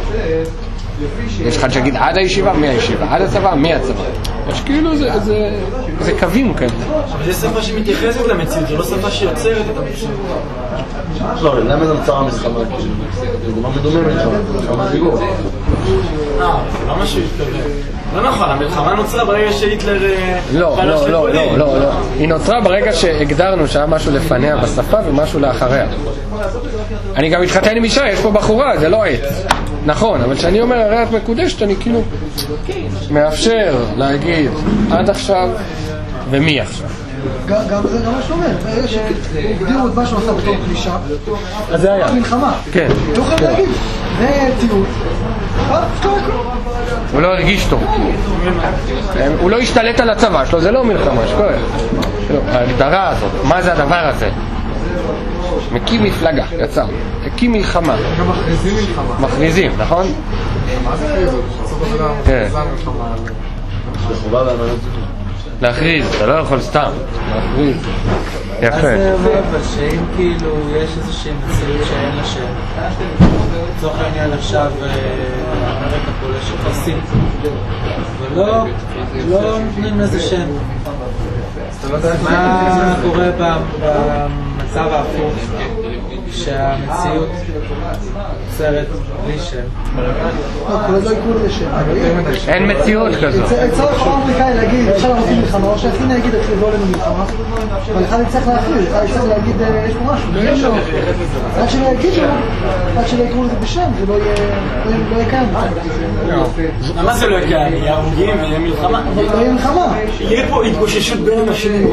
יש אחד שיגיד עד הישיבה, מהישיבה, עד הצבא, מהצבא. יש כאילו זה קווים כאלה. אבל זה שפה שמתייחסת למציאות, זה לא שפה שיוצרת את המציאות. לא, למה זה נוצר המלחמה? זה דוגמה מדומה מלחמה דיבור. זה לא משהו התכוון. לא נכון, המלחמה נוצרה ברגע שהיטלר... לא. היא נוצרה ברגע שהגדרנו שהיה משהו לפניה בשפה ומשהו לאחריה. אני גם התחתן עם אישה, יש פה בחורה, זה לא עץ. נכון, אבל כשאני אומר הרי את מקודשת, אני כאילו מאפשר להגיד עד עכשיו ומי עכשיו. גם זה גם מה שאומר, הגדירו את מה שהוא עשה בתור קלישה, אז זה היה מלחמה. כן. לא חייב להגיד, זה ציוט. הוא לא הרגיש טוב, הוא לא השתלט על הצבא שלו, זה לא מלחמה, שקורה. ההגדרה הזאת, מה זה הדבר הזה? מקים מפלגה, יצא, הקים מלחמה. גם מכריזים מלחמה. מכריזים, נכון? מה זה מכריזים? בסוף הזה מכריזה מלחמה. זה חובה והאמנות. להכריז, אתה לא יכול סתם להכריז. יפה. אז זה אומר אבל שאם כאילו יש איזושהי מציאות שאין לה שם, לצורך העניין עכשיו אמריקה פולשת פרסית, ולא נותנים לזה שם. מה קורה במצב ההפוך שהמציאות יוצרת בלי שם. כל עוד לא יקרו לזה שם. אין מציאות כזו. צריך האמריקאי להגיד, עכשיו אנחנו עושים מלחמה, או שהכי נגיד לא עלינו מלחמה, אבל אחד יצטרך להכריז, אחד יצטרך להגיד יש פה משהו, ואין לו. עד שלא יגידו, עד שלא יקרו לזה בשם, זה לא יהיה קיים. מה זה לא יהיה קיים? יהיה הרוגים ויהיה מלחמה? לא יהיה מלחמה. יהיה פה התגוששות בין אנשים.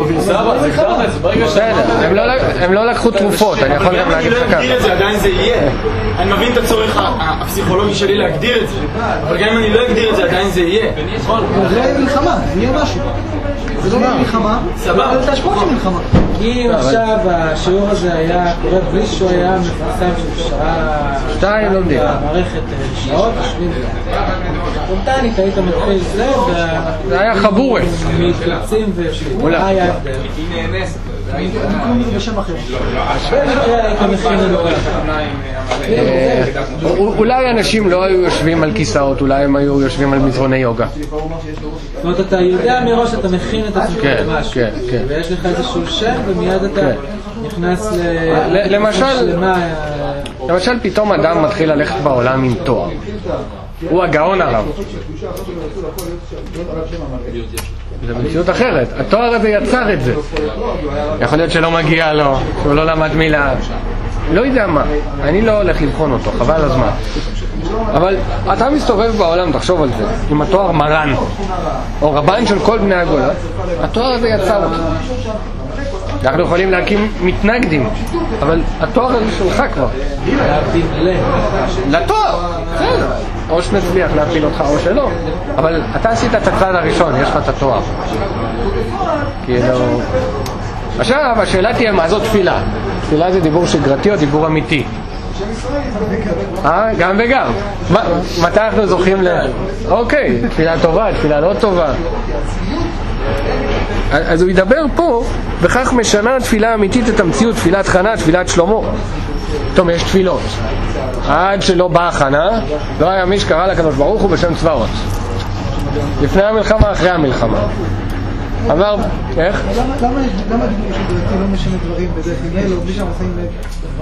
הם לא לקחו תרופות, אני יכול גם להגיד לך ככה. אני לא אגדיר את זה, עדיין זה יהיה. אני מבין את הצורך הפסיכולוגי שלי להגדיר את זה, אבל גם אם אני לא אגדיר את זה, עדיין זה יהיה. זה לא יהיה מלחמה, זה יהיה משהו. זה לא יהיה מלחמה, סבבה. אבל את ההשפעות של מלחמה. כי אם עכשיו השיעור הזה היה קורה בלי שהוא היה מפורסם של שעה... 2 לומדים. במערכת שעות, יושבים ספונטנית, היית מתחיל זה, זה היה חבורה. מתקבצים ויושבים. מה היה הבדל? בשם אחר. אולי אנשים לא היו יושבים על כיסאות, אולי הם היו יושבים על מזרוני יוגה. זאת אומרת, אתה יודע מראש, אתה מכין את עצמך למשהו, ויש לך איזשהו שם, ומיד אתה נכנס למשל פתאום אדם מתחיל ללכת בעולם עם תואר, הוא הגאון הרב. זה מציאות אחרת, התואר הזה יצר את זה. יכול להיות שלא מגיע לו, שהוא לא למד מילה, לא יודע מה, אני לא הולך לבחון אותו, חבל הזמן. אבל אתה מסתובב בעולם, תחשוב על זה, עם התואר מרן או רבן של כל בני הגולה, התואר הזה יצר אותו. אנחנו יכולים להקים מתנגדים, אבל התואר הזה שלך כבר לתואר, או שנצליח להפיל אותך או שלא, אבל אתה עשית את הצעד הראשון, יש לך את התואר. כאילו עכשיו השאלה תהיה מה זאת תפילה. תפילה זה דיבור שגרתי או דיבור אמיתי? גם וגם. מתי אנחנו זוכים אוקיי, תפילה טובה, תפילה לא טובה. אז הוא ידבר פה, וכך משנה תפילה אמיתית את המציאות, תפילת חנה, תפילת שלמה. פתאום יש תפילות. עד שלא באה חנה, לא היה מי שקרא לקדוש ברוך הוא בשם צבאות. לפני המלחמה, אחרי המלחמה. אמר, איך? למה הדיבור של גרתי לא משנה דברים בדרך כלל, או בלי שאנחנו שמים לב?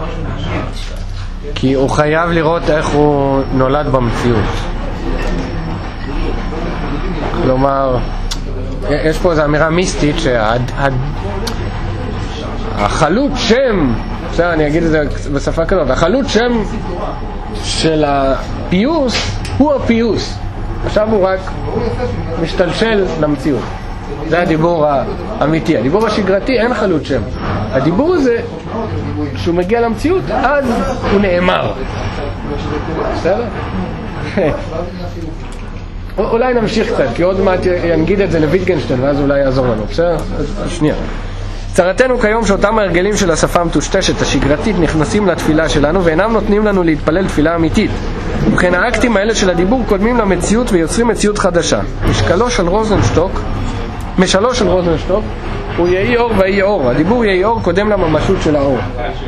כי הוא חייב לראות איך הוא נולד במציאות. כלומר, יש פה איזו אמירה מיסטית שהחלות שם, בסדר, אני אגיד את זה בשפה כזאת, החלות שם של הפיוס הוא הפיוס. עכשיו הוא רק משתלשל למציאות. זה הדיבור האמיתי. הדיבור השגרתי אין חלות שם. הדיבור הזה, כשהוא מגיע למציאות, אז הוא נאמר. בסדר? אולי נמשיך קצת, כי עוד מעט ינגיד את זה לויטגנשטיין, ואז אולי יעזור לנו. בסדר? אז שנייה. צרתנו כיום שאותם ההרגלים של השפה המטושטשת, השגרתית, נכנסים לתפילה שלנו, ואינם נותנים לנו להתפלל תפילה אמיתית. וכן האקטים האלה של הדיבור קודמים למציאות ויוצרים מציאות חדשה. משלו של רוזנשטוק הוא יהי אור ויהי אור. הדיבור יהי אור קודם לממשות של האור.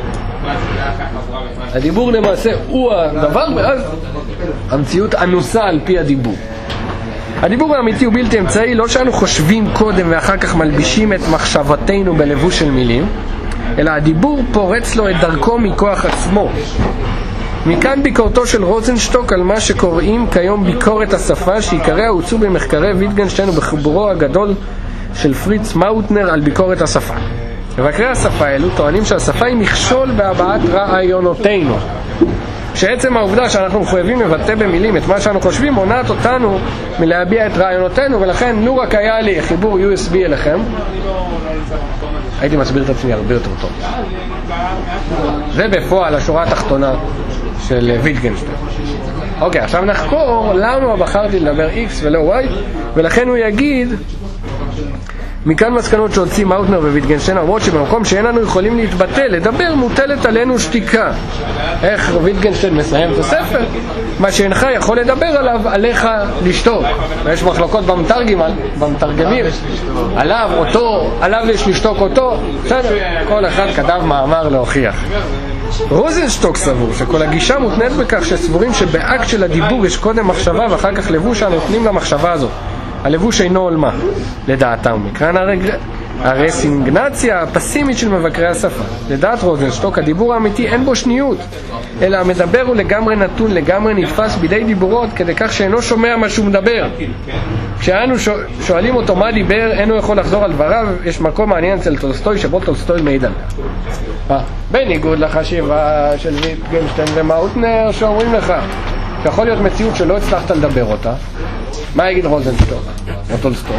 הדיבור למעשה הוא הדבר, ואז המציאות אנוסה על פי הדיבור. הדיבור האמיתי הוא בלתי אמצעי, לא שאנו חושבים קודם ואחר כך מלבישים את מחשבתנו בלבוש של מילים, אלא הדיבור פורץ לו את דרכו מכוח עצמו. מכאן ביקורתו של רוזנשטוק על מה שקוראים כיום ביקורת השפה, שעיקריה הוצאו במחקרי ויטגנשטיין ובחיבורו הגדול של פריץ מאוטנר על ביקורת השפה. מבקרי השפה האלו טוענים שהשפה היא מכשול בהבעת רעיונותינו, שעצם העובדה שאנחנו מחויבים לבטא במילים את מה שאנחנו חושבים מונעת אותנו מלהביע את רעיונותינו, ולכן נו רק היה לי חיבור USB אליכם, הייתי מסביר את עצמי הרבה יותר טוב. זה בפועל השורה התחתונה של ויטגנשטיין. אוקיי, עכשיו נחקור למה בחרתי לדבר X ולא Y, ולכן הוא יגיד, מכאן מסקנות שהוציא מאוטנר וויטגנשטיין אומרות שבמקום שאין לנו יכולים להתבטא, לדבר, מוטלת עלינו שתיקה. איך ויטגנשטיין מסיים את הספר? מה שאינך יכול לדבר עליו, עליך לשתוק. ויש מחלוקות במתרגמים, עליו יש לשתוק אותו, בסדר, כל אחד כתב מאמר להוכיח. רוזנשטוק סבור שכל הגישה מותנית בכך שסבורים שבאקט של הדיבור יש קודם מחשבה ואחר כך לבוש הנותנים למחשבה הזאת. הלבוש אינו עולמה, לדעתם. הרסיגנציה הפסימית של מבקרי השפה. לדעת רוזנשטוק, הדיבור האמיתי אין בו שניות, אלא המדבר הוא לגמרי נתון, לגמרי נתפס בידי דיבורות, כדי כך שאינו שומע מה שהוא מדבר. כשאנו שואלים אותו מה דיבר, אינו יכול לחזור על דבריו. יש מקום מעניין אצל טולסטוי שבו טולסטוי מעיד עליה. בניגוד לחשיבה של ויטגנשטיין ומאוטנר שאומרים לך שיכול להיות מציאות שלא הצלחת לדבר אותה, מה יגיד רוזנשטוק או טולסטוי?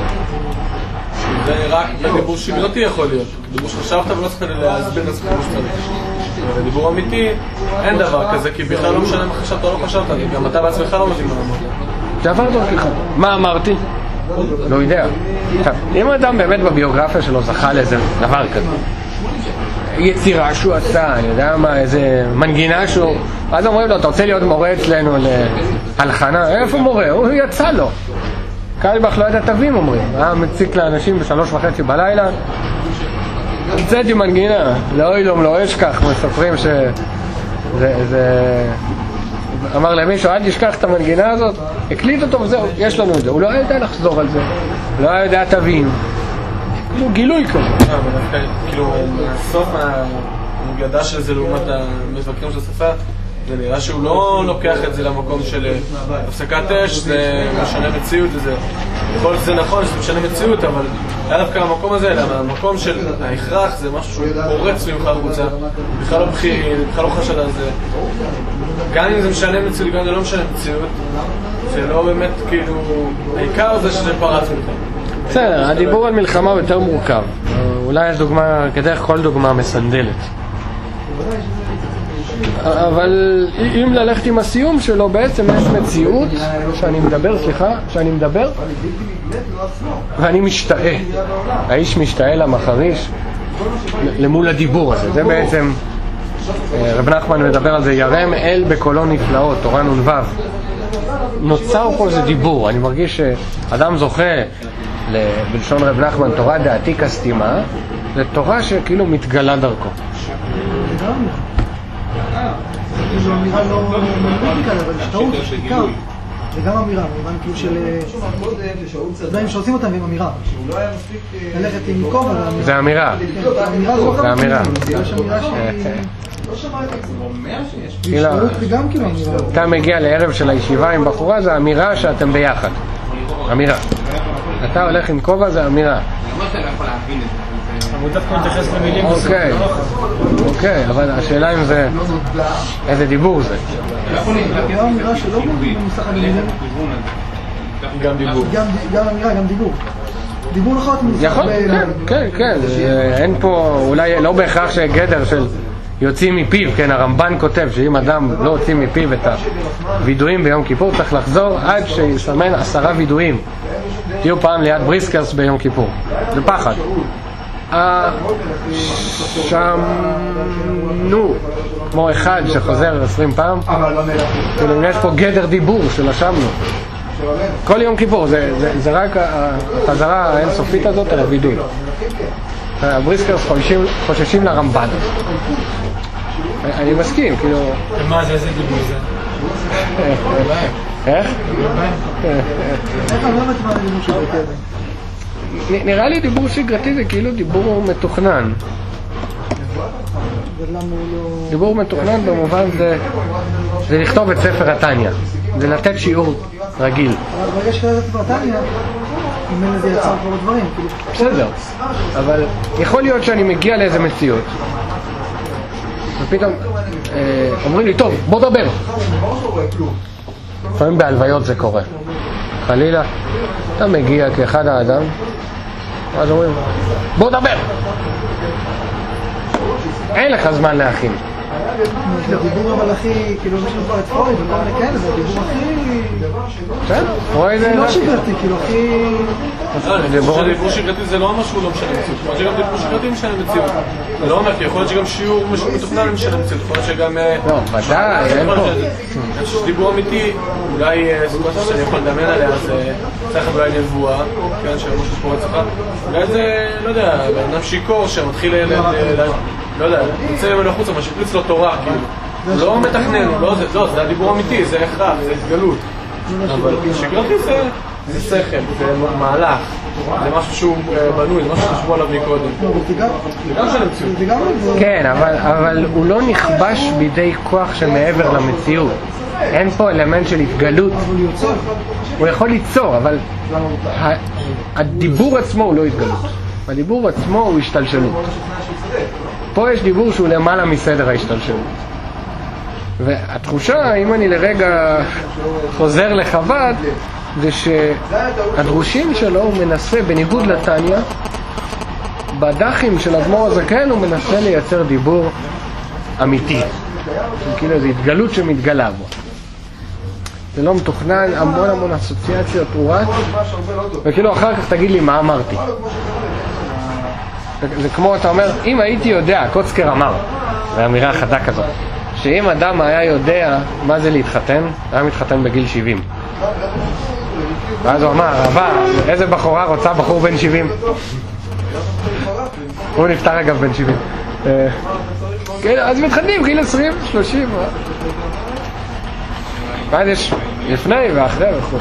זה רק בדיבור שגרתי יכול להיות. דיבור שחשבת ולא צריך להסביר את הסיפור שצריך. בדיבור אמיתי אין דבר כזה, כי בכלל לא משנה מה חשבת או לא חשבת, גם אתה בעצמך לא מבין מה אמרת. זה עבר דרכך. מה אמרתי? לא יודע. אם האדם באמת בביוגרפיה שלו זכה לאיזה דבר כזה, יצירה שהוא עשה, אני יודע מה, איזה מנגינה שהוא, אז אומרים לו, אתה רוצה להיות מורה אצלנו להלחנה? איפה מורה? הוא יצא לו. קלבך לא ידע תווים, אומרים. מציק לאנשים ב3:30 בלילה. הוצאתי מנגינה, לא אילום, לא אשכח, מספרים זה... אמר למישהו, אל תשכח את המנגינה הזאת, הקליט אותו וזהו, יש לנו את זה. הוא לא יודע לחזור על זה, לא יודע תווים. כאילו גילוי כזה. כאילו, בסוף המגדה של זה לעומת המבקרים של השפה, זה נראה שהוא לא לוקח את זה למקום של הפסקת אש, זה משנה מציאות וזה. יכול להיות שזה נכון, שזה משנה מציאות, אבל היה דווקא המקום הזה, אלא המקום של ההכרח זה משהו שהוא פורץ ממך החוצה, בכלל לא בכיר, בכלל לא חשד על זה. גם אם זה משנה מציאות, גם אם זה לא משנה מציאות, זה לא באמת כאילו, העיקר זה שזה פרץ ממך. בסדר, הדיבור על מלחמה הוא יותר מורכב. אולי יש דוגמה, כדרך כל דוגמה מסנדלת. אבל אם ללכת עם הסיום שלו, בעצם יש מציאות שאני מדבר ואני משתאה. האיש משתאה למחריש למול הדיבור הזה. זה בעצם, רב נחמן מדבר על זה, ירם אל בקולו נפלאות, תורה נ"ו. נוצר פה איזה דיבור. אני מרגיש שאדם זוכה בלשון רב נחמן תורה דעתיקה סתימה, זה תורה שכאילו מתגלה דרכו. זו אמירה לא מלמדיקה, אבל יש טעות, יש בעיקר. זה גם אמירה, במובן כאילו של... דברים שעושים אותם עם אמירה. ללכת עם כובע. זה אמירה. זה אמירה. יש אמירה שהיא... השתאות זה גם כאילו אמירה. אתה מגיע לערב של הישיבה עם בחורה, זה אמירה שאתם ביחד. אמירה. אתה הולך עם כובע, זה אמירה. הוא דווקא מתייחס למילים. אוקיי, אבל השאלה אם זה... איזה דיבור זה? גם אמירה שלא במוסך המילים. גם דיבור. גם אמירה, גם דיבור. דיבור נכון מוסך. יכול, כן. אין פה, אולי לא בהכרח שגדר של יוצאים מפיו, כן, הרמב"ן כותב שאם אדם לא יוצאים מפיו את הוידועים ביום כיפור, צריך לחזור עד שיסמן 10 וידועים. תהיו פעם ליד בריסקרס ביום כיפור. זה פחד. שמנו, כמו אחד שחוזר 20 פעם, כאילו יש פה גדר דיבור של השמנו. כל יום כיפור, זה רק החזרה האינסופית הזאת על הוידוי. הבריסקרס חוששים לרמב"ן. אני מסכים, כאילו... מה זה, איזה דיבור זה? איך? נראה לי דיבור שגרתי זה כאילו דיבור מתוכנן. דיבור מתוכנן במובן זה לכתוב את ספר התניה, זה לתת שיעור רגיל. אבל ברגע שכתוב את ספר התניה, אם אין לזה יצר כבר דברים. בסדר, אבל יכול להיות שאני מגיע לאיזה מציאות ופתאום אומרים לי, טוב, בוא דבר. לפעמים בהלוויות זה קורה. חלילה, אתה מגיע כאחד האדם, אז אומרים, בוא דבר. אין לך זמן להכין. זה דיבור אבל הכי, כאילו יש לנו כבר את פורי וכל מיני כאלה, זה דיבור הכי... בסדר? רואה את זה? לא שגרתי, כאילו הכי... דיבור שגרתי זה לא אומר שהוא לא משנה מציאות. יכול להיות שגם דיבור שגרתי משנה מציאות. זה לא אומר, כי יכול להיות שגם שיעור מתוכנן משנה מציאות. יכול להיות שגם... לא, ודאי, אין פה. יש דיבור אמיתי, אולי סיטואציה שאני יכול לדמיין עליה, אז צריך אולי נבואה, כן, שמשהו שקורה אצלך. אולי זה, לא יודע, אדם שיקור שמתחיל לא יודע, יוצא ממנו חוצה, מה שפליץ לו תורה, כאילו. לא מתכנן, זה הדיבור אמיתי, זה הכרח, זה התגלות. אבל שגרתי זה שכל, זה מהלך. זה משהו שהוא בנוי, זה משהו שחשבו עליו מקודם. זה גם של המציאות. כן, אבל הוא לא נכבש בידי כוח שמעבר למציאות. אין פה אלמנט של התגלות. הוא יכול ליצור, אבל הדיבור עצמו הוא לא התגלות. הדיבור עצמו הוא השתלשלות. פה יש דיבור שהוא למעלה מסדר ההשתלשלות. והתחושה, אם אני לרגע חוזר לחב"ד, זה שהדרושים שלו הוא מנסה, בניגוד לתניא, בדחים של אדמו"ר הזקן הוא מנסה לייצר דיבור אמיתי. כאילו זו התגלות שמתגלה בו. זה לא מתוכנן, המון אסוציאציות, הוא רץ, וכאילו אחר כך תגיד לי מה אמרתי. זה כמו אתה אומר, אם הייתי יודע, קוצקר אמר, באמירה חדה כזאת, שאם אדם היה יודע מה זה להתחתן, היה מתחתן בגיל 70. ואז הוא אמר, אבל איזה בחורה רוצה בחור בן 70? הוא נפטר אגב בן 70. אז מתחתנים גיל 20, 30. ואז יש לפני ואחרי וכו'.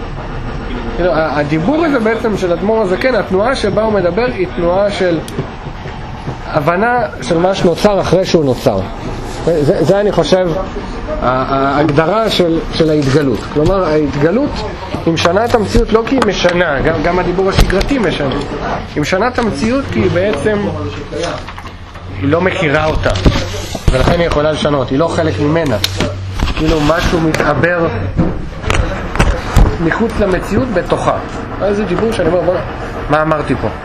הדיבור הזה בעצם של אדמו"ר הזקן, התנועה שבה הוא מדבר היא תנועה של הבנה של מה שנוצר אחרי שהוא נוצר. זה אני חושב ההגדרה של ההתגלות. כלומר ההתגלות היא משנה את המציאות לא כי היא משנה, גם הדיבור השגרתי משנה. היא משנה את המציאות כי היא בעצם היא לא מכירה אותה, ולכן היא יכולה לשנות, היא לא חלק ממנה. כאילו משהו מתעבר מחוץ למציאות בתוכה. זה דיבור שאני אומר, בוא, מה אמרתי פה?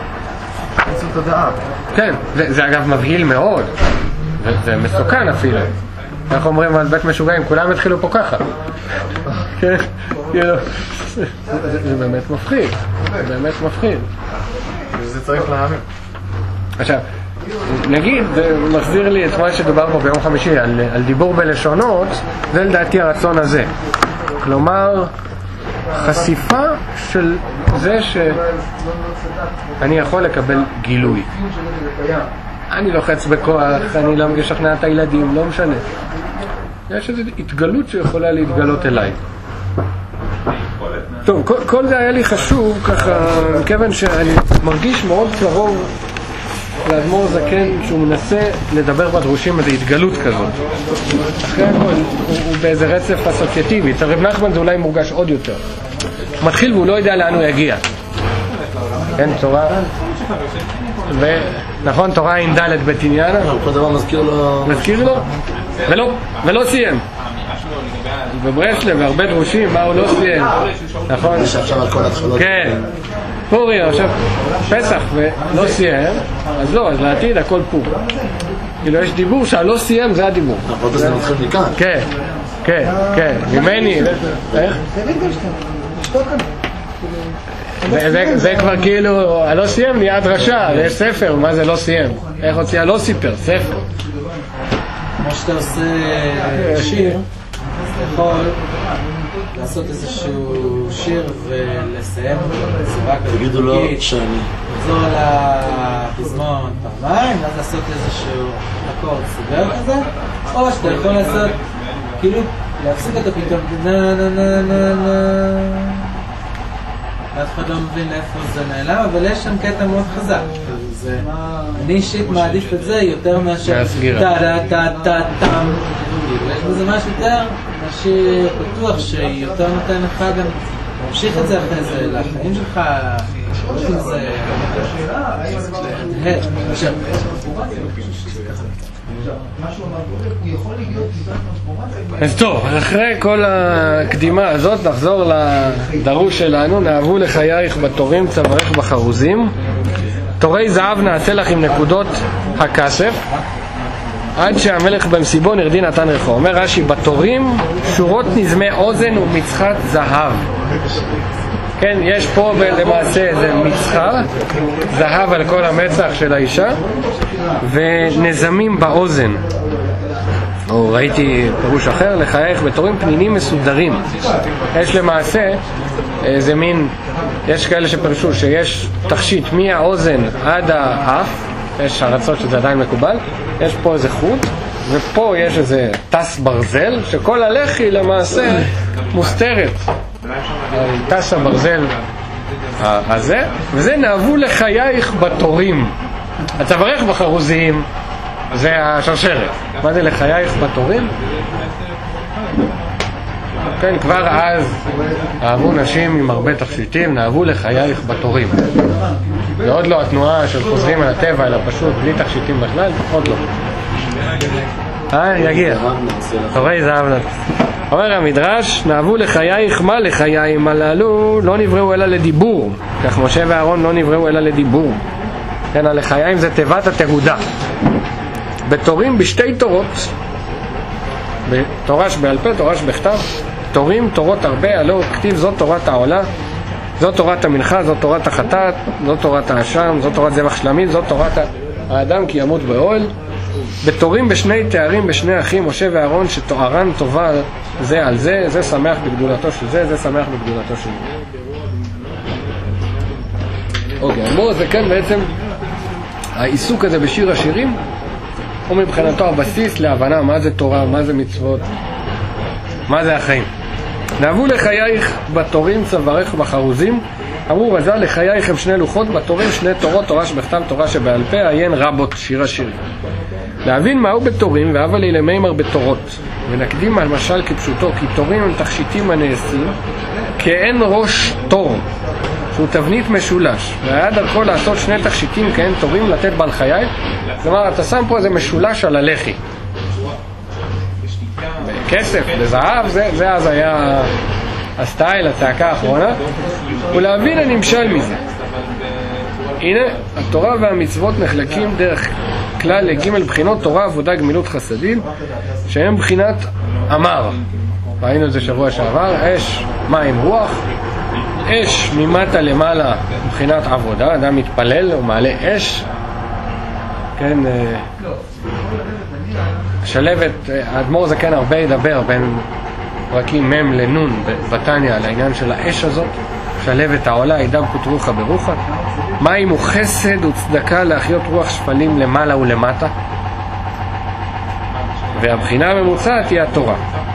כן, זה אגב מבהיל מאוד, זה מסוכן אפילו. אנחנו אומרים על בית משוגעים, כולם התחילו פה ככה. כן, כאילו, זה באמת מפחיד, זה באמת מפחיד. זה צריך להאמין. עכשיו, נגיד, זה מחזיר לי את מה שדובר פה ביום חמישי על דיבור בלשונות, זה לדעתי הרצון הזה. כלומר, חשיפה של זה שאני יכול לקבל גילוי. אני לוחץ בכוח, אני לא משכנע את הילדים, לא משנה. יש איזו התגלות שיכולה להתגלות אליי. טוב, כל זה היה לי חשוב, ככה, מכיוון שאני מרגיש מאוד קרוב לאדמו"ר זקן שהוא מנסה לדבר בדרושים איזו התגלות כזאת. אחרי הכל, הוא באיזה רצף אסוציאטיבי. אצל רב נחמן זה אולי מורגש עוד יותר. הוא מתחיל והוא לא יודע לאן הוא יגיע. כן, תורה... נכון, תורה אין ד' בתניאנה. כל דבר מזכיר לו... מזכיר לו? ולא סיים. בברסלב, והרבה דרושים, מה הוא לא סיים. נכון? יש עכשיו על כל התחלות. כן. פורים, עכשיו פסח ולא סיים, אז לא, אז לעתיד הכל פור. כאילו יש דיבור שהלא סיים זה הדיבור. נכון, זה מתחיל מכאן. כן, כן, כן, ממני. איך? זה כבר כאילו, הלא סיים נהיה דרשה, ויש ספר, מה זה לא סיים? איך הוציא הלא סיפר? ספר. כמו שאתה עושה שיר, אתה יכול לעשות איזשהו שיר ולסיים בצורה כזאת. תגידו לו שאני. לחזור על הפזמון פעמיים, ואז לעשות איזשהו אקורד סוגר כזה, או שאתה יכול לעשות, כאילו, להפסיק אותו פתאום, נה נה נה נה נה. אף אחד לא מבין לאיפה זה נעלם, אבל יש שם קטע מאוד חזק. אני אישית מעדיף את זה יותר מאשר טה-טה-טה-טם. יש בזה משהו יותר, משהו פתוח שיותר נותן לך גם להמשיך את זה אחרי זה, לחיים שלך, עם זה... אז טוב, אחרי כל הקדימה הזאת נחזור לדרוש שלנו. נאהבו לחייך בתורים, צווארך בחרוזים, תורי זהב נעשה לך עם נקודות הכסף, עד שהמלך במסיבון הרדי נתן ריחו. אומר רש"י, בתורים שורות נזמי אוזן ומצחת זהב. כן, יש פה למעשה איזה מצחה, זהב על כל המצח של האישה, ונזמים באוזן. או ראיתי פירוש אחר, לחייך בתורים פנינים מסודרים. יש למעשה איזה מין, יש כאלה שפרשו שיש תכשיט מהאוזן עד האף, יש הרצות שזה עדיין מקובל, יש פה איזה חוט, ופה יש איזה טס ברזל, שכל הלחי למעשה מוסתרת. טס הברזל וזה נאהבו לחייך בתורים. אתה ברך בחרוזים, זה השרשרת. מה זה לחייך בתורים? כן, כבר אז אהבו נשים עם הרבה תכשיטים, נאהבו לחייך בתורים. זה עוד לא התנועה של חוזרים על הטבע, אלא פשוט בלי תכשיטים בכלל, עוד לא. יגיע. תורי זהב נצ. אומר המדרש, נאהבו לחייך, מה לחיים הללו? לא נבראו אלא לדיבור. כך משה ואהרון לא נבראו אלא לדיבור. כן, הלחיים זה תיבת התהודה. בתורים בשתי תורות, בתורה שבעל פה, תורה שבכתב, תורים, תורות הרבה, הלא כתיב זאת תורת העולה, זאת תורת המנחה, זאת תורת החטאת, זאת תורת האשם, זאת תורת זבח שלמים, זאת תורת האדם כי ימות באוהל. בתורים בשני תארים, בשני אחים, משה ואהרון, שתוארן טובה זה על זה, זה שמח בגדולתו של זה, זה שמח בגדולתו של זה. אוקיי, אמור זה כאן בעצם העיסוק הזה בשיר השירים הוא מבחינתו הבסיס להבנה מה זה תורה, מה זה מצוות, מה זה החיים. נאהבו לחייך בתורים צווארך בחרוזים, אמרו רז"ל לחייך הם שני לוחות, בתורים שני תורות, תורה שבכתב, תורה שבעל פה, עיין רבות שיר השירים. להבין מהו בתורים ואהבה לי למימר בתורות, ונקדים על משל כפשוטו, כי תורים הם תכשיטים הנעשים כאין ראש תור שהוא תבנית משולש, והיה דרכו לעשות שני תכשיטים כאין תורים לתת בעל חיי. זאת אומרת, אתה שם פה איזה משולש על הלחי, כסף לזהב, זה אז היה הסטייל, הצעקה האחרונה, ולהבין הנמשל מזה. הנה, התורה והמצוות נחלקים דרך כלל לג' בחינות, תורה, עבודה, גמילות חסדים, שהם בחינת אמר. ראינו את זה שבוע שעבר, אש, מים, רוח. אש ממטה למעלה מבחינת עבודה, אדם מתפלל או מעלה אש. כן, שלבת, האדמו"ר זה כן הרבה ידבר בין פרקים מ' לנ' בתניא על העניין של האש הזאת. שלבת העולה, ידב כותרוחה ברוחה. מים הוא חסד וצדקה להחיות רוח שפלים למעלה ולמטה. והבחינה הממוצעת היא התורה.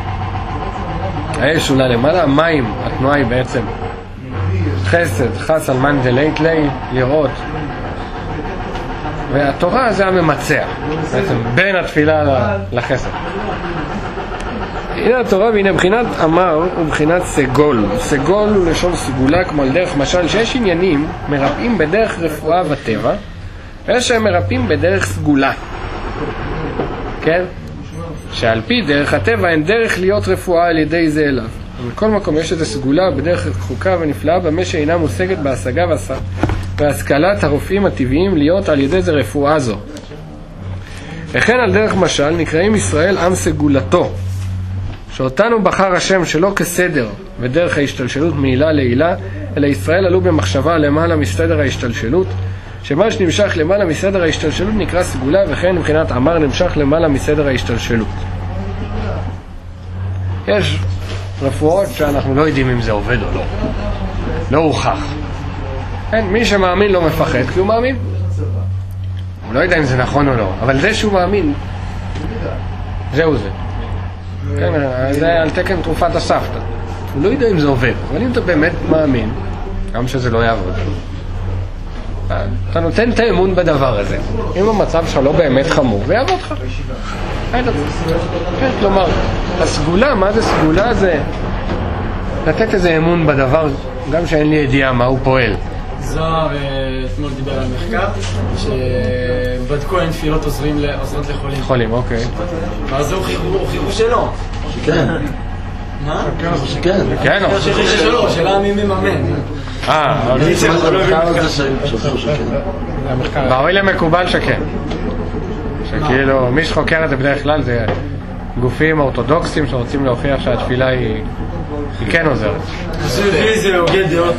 האש עולה למעלה, המים, התנועה היא בעצם חסד, חס על מן דלית לי, לראות. והתורה זה הממצע, בעצם בין התפילה לחסד. הנה התורה, והנה בחינת אמר ובחינת סגול. סגול הוא לשון סגולה, כמו על דרך משל שיש עניינים מרפאים בדרך רפואה בטבע, ויש שהם מרפאים בדרך סגולה. כן? שעל פי דרך הטבע אין דרך להיות רפואה על ידי זה אליו. בכל מקום יש איזו סגולה בדרך רחוקה ונפלאה במה שאינה מושגת בהשגה והשכלת הרופאים הטבעיים להיות על ידי זה רפואה זו. וכן על דרך משל נקראים ישראל עם סגולתו, שאותנו בחר השם שלא כסדר ודרך ההשתלשלות מעילה לעילה, אלא ישראל עלו במחשבה למעלה מסדר ההשתלשלות, שמה שנמשך למעלה מסדר ההשתלשלות נקרא סגולה, וכן מבחינת אמר נמשך למעלה מסדר ההשתלשלות. יש רפואות שאנחנו לא יודעים אם זה עובד או לא, לא הוכח. כן, מי שמאמין לא מפחד כי הוא מאמין, הוא לא יודע אם זה נכון או לא, אבל זה שהוא מאמין זהו זה. כן, זה על תקן תרופת הסבתא, הוא לא יודע אם זה עובד, אבל אם אתה באמת מאמין גם שזה לא יעבוד, אתה נותן את האמון בדבר הזה. אם המצב שלך לא באמת חמור, זה יעבוד לך. כן, כלומר, הסגולה, מה זה סגולה? זה לתת איזה אמון בדבר, גם שאין לי ידיעה מה הוא פועל. זוהר אתמול דיבר על מחקר שבדקו אין תפילות עוזרות לחולים. חולים, אוקיי. ואז זה הוכיחו שלא. שכן. מה? שכן. כן, הוכיחו שלא, שאלה מי מממן. ראוי למקובל שכן, שכאילו מי שחוקר את זה בדרך כלל זה גופים אורתודוקסים שרוצים להוכיח שהתפילה היא כן עוזרת. זה הוגה דעות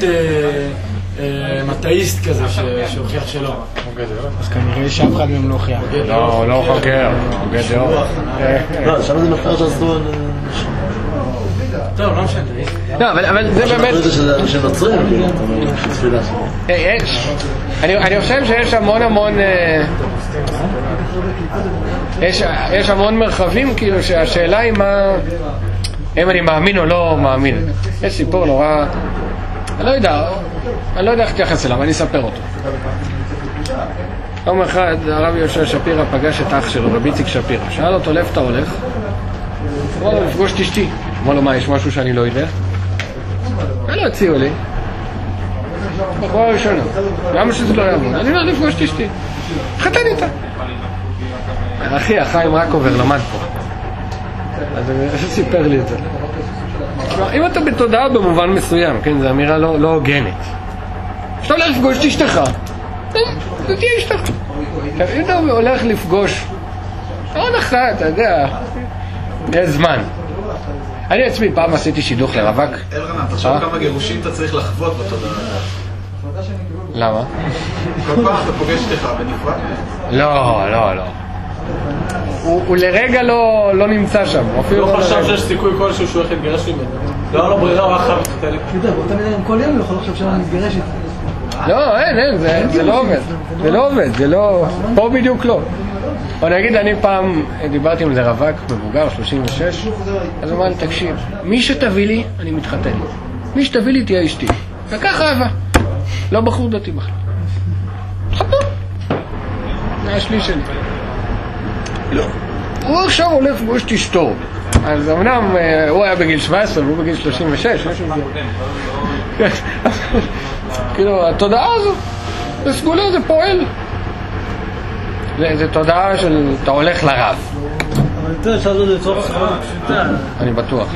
מטאיסט כזה שהוכיח שלא. אז כנראה שאף אחד מהם לא הוכיח. לא חוקר, הוגה דעות. לא, שם זה מחקר שעשו טוב, לא משנה. לא, אבל זה באמת שנוצרים תפילה. אני חושב שיש המון יש המון מרחבים, כאילו שהשאלה היא מה, אם אני מאמין או לא מאמין. יש סיפור נורא אני לא יודע איך תייחס אליו, אני אספר אותו. יום אחד הרב יהושע שפירא פגש את אח שלו, רבי איציק שפירא. שאל אותו, לאיפה אתה הולך? אמר לו, לפגוש את אשתי. אמר לו, מה, יש משהו שאני לא יודע? לא הציעו לי. בחורה ראשונה. למה שזה לא יעבוד? אני הולך לפגוש את אשתי. חתן איתה. אחי, החיים רקובר למד פה. אז הוא סיפר לי את זה. אם אתה בתודעה במובן מסוים, כן, זו אמירה לא הוגנת. שאתה הולך לפגוש את אשתך, זה תהיה אשתך. אם אתה הולך לפגוש עוד אחת, אתה יודע, יש זמן. אני עצמי פעם עשיתי שידוך לרווק. אלרנן, תחשוב כמה גירושים אתה צריך לחוות בתודעה. למה? כל פעם אתה פוגש אשתך בנפרד? לא. הוא לרגע לא נמצא שם. לא חשב שיש סיכוי כלשהו שהוא הולך להתגרש ממנו. לא היה לו ברירה, הוא אחר מתחתלת. אתה יודע, באותה מידה, כל יום הוא יכול לחשוב שאני מתגרש איתה. לא, אין, זה לא עובד. זה לא... פה בדיוק לא. או נגיד, אני פעם דיברתי עם זה רווק מבוגר, 36, אז הוא אמר לי, תקשיב, מי שתביא לי, אני מתחתן. מי שתביא לי תהיה אשתי. וכך אהבה. לא בחור דתי בכלל. חתום. זה השליש שלי. לא. הוא עכשיו הולך לפגוש את אשתו. אז אמנם הוא היה בגיל 17 והוא בגיל 36. כאילו, התודעה הזו, זה סגולה, זה פועל. זה תודעה של אתה הולך לרב. אבל אתה אפשר לעשות את זה לצורך סבבה פשוטה. אני בטוח.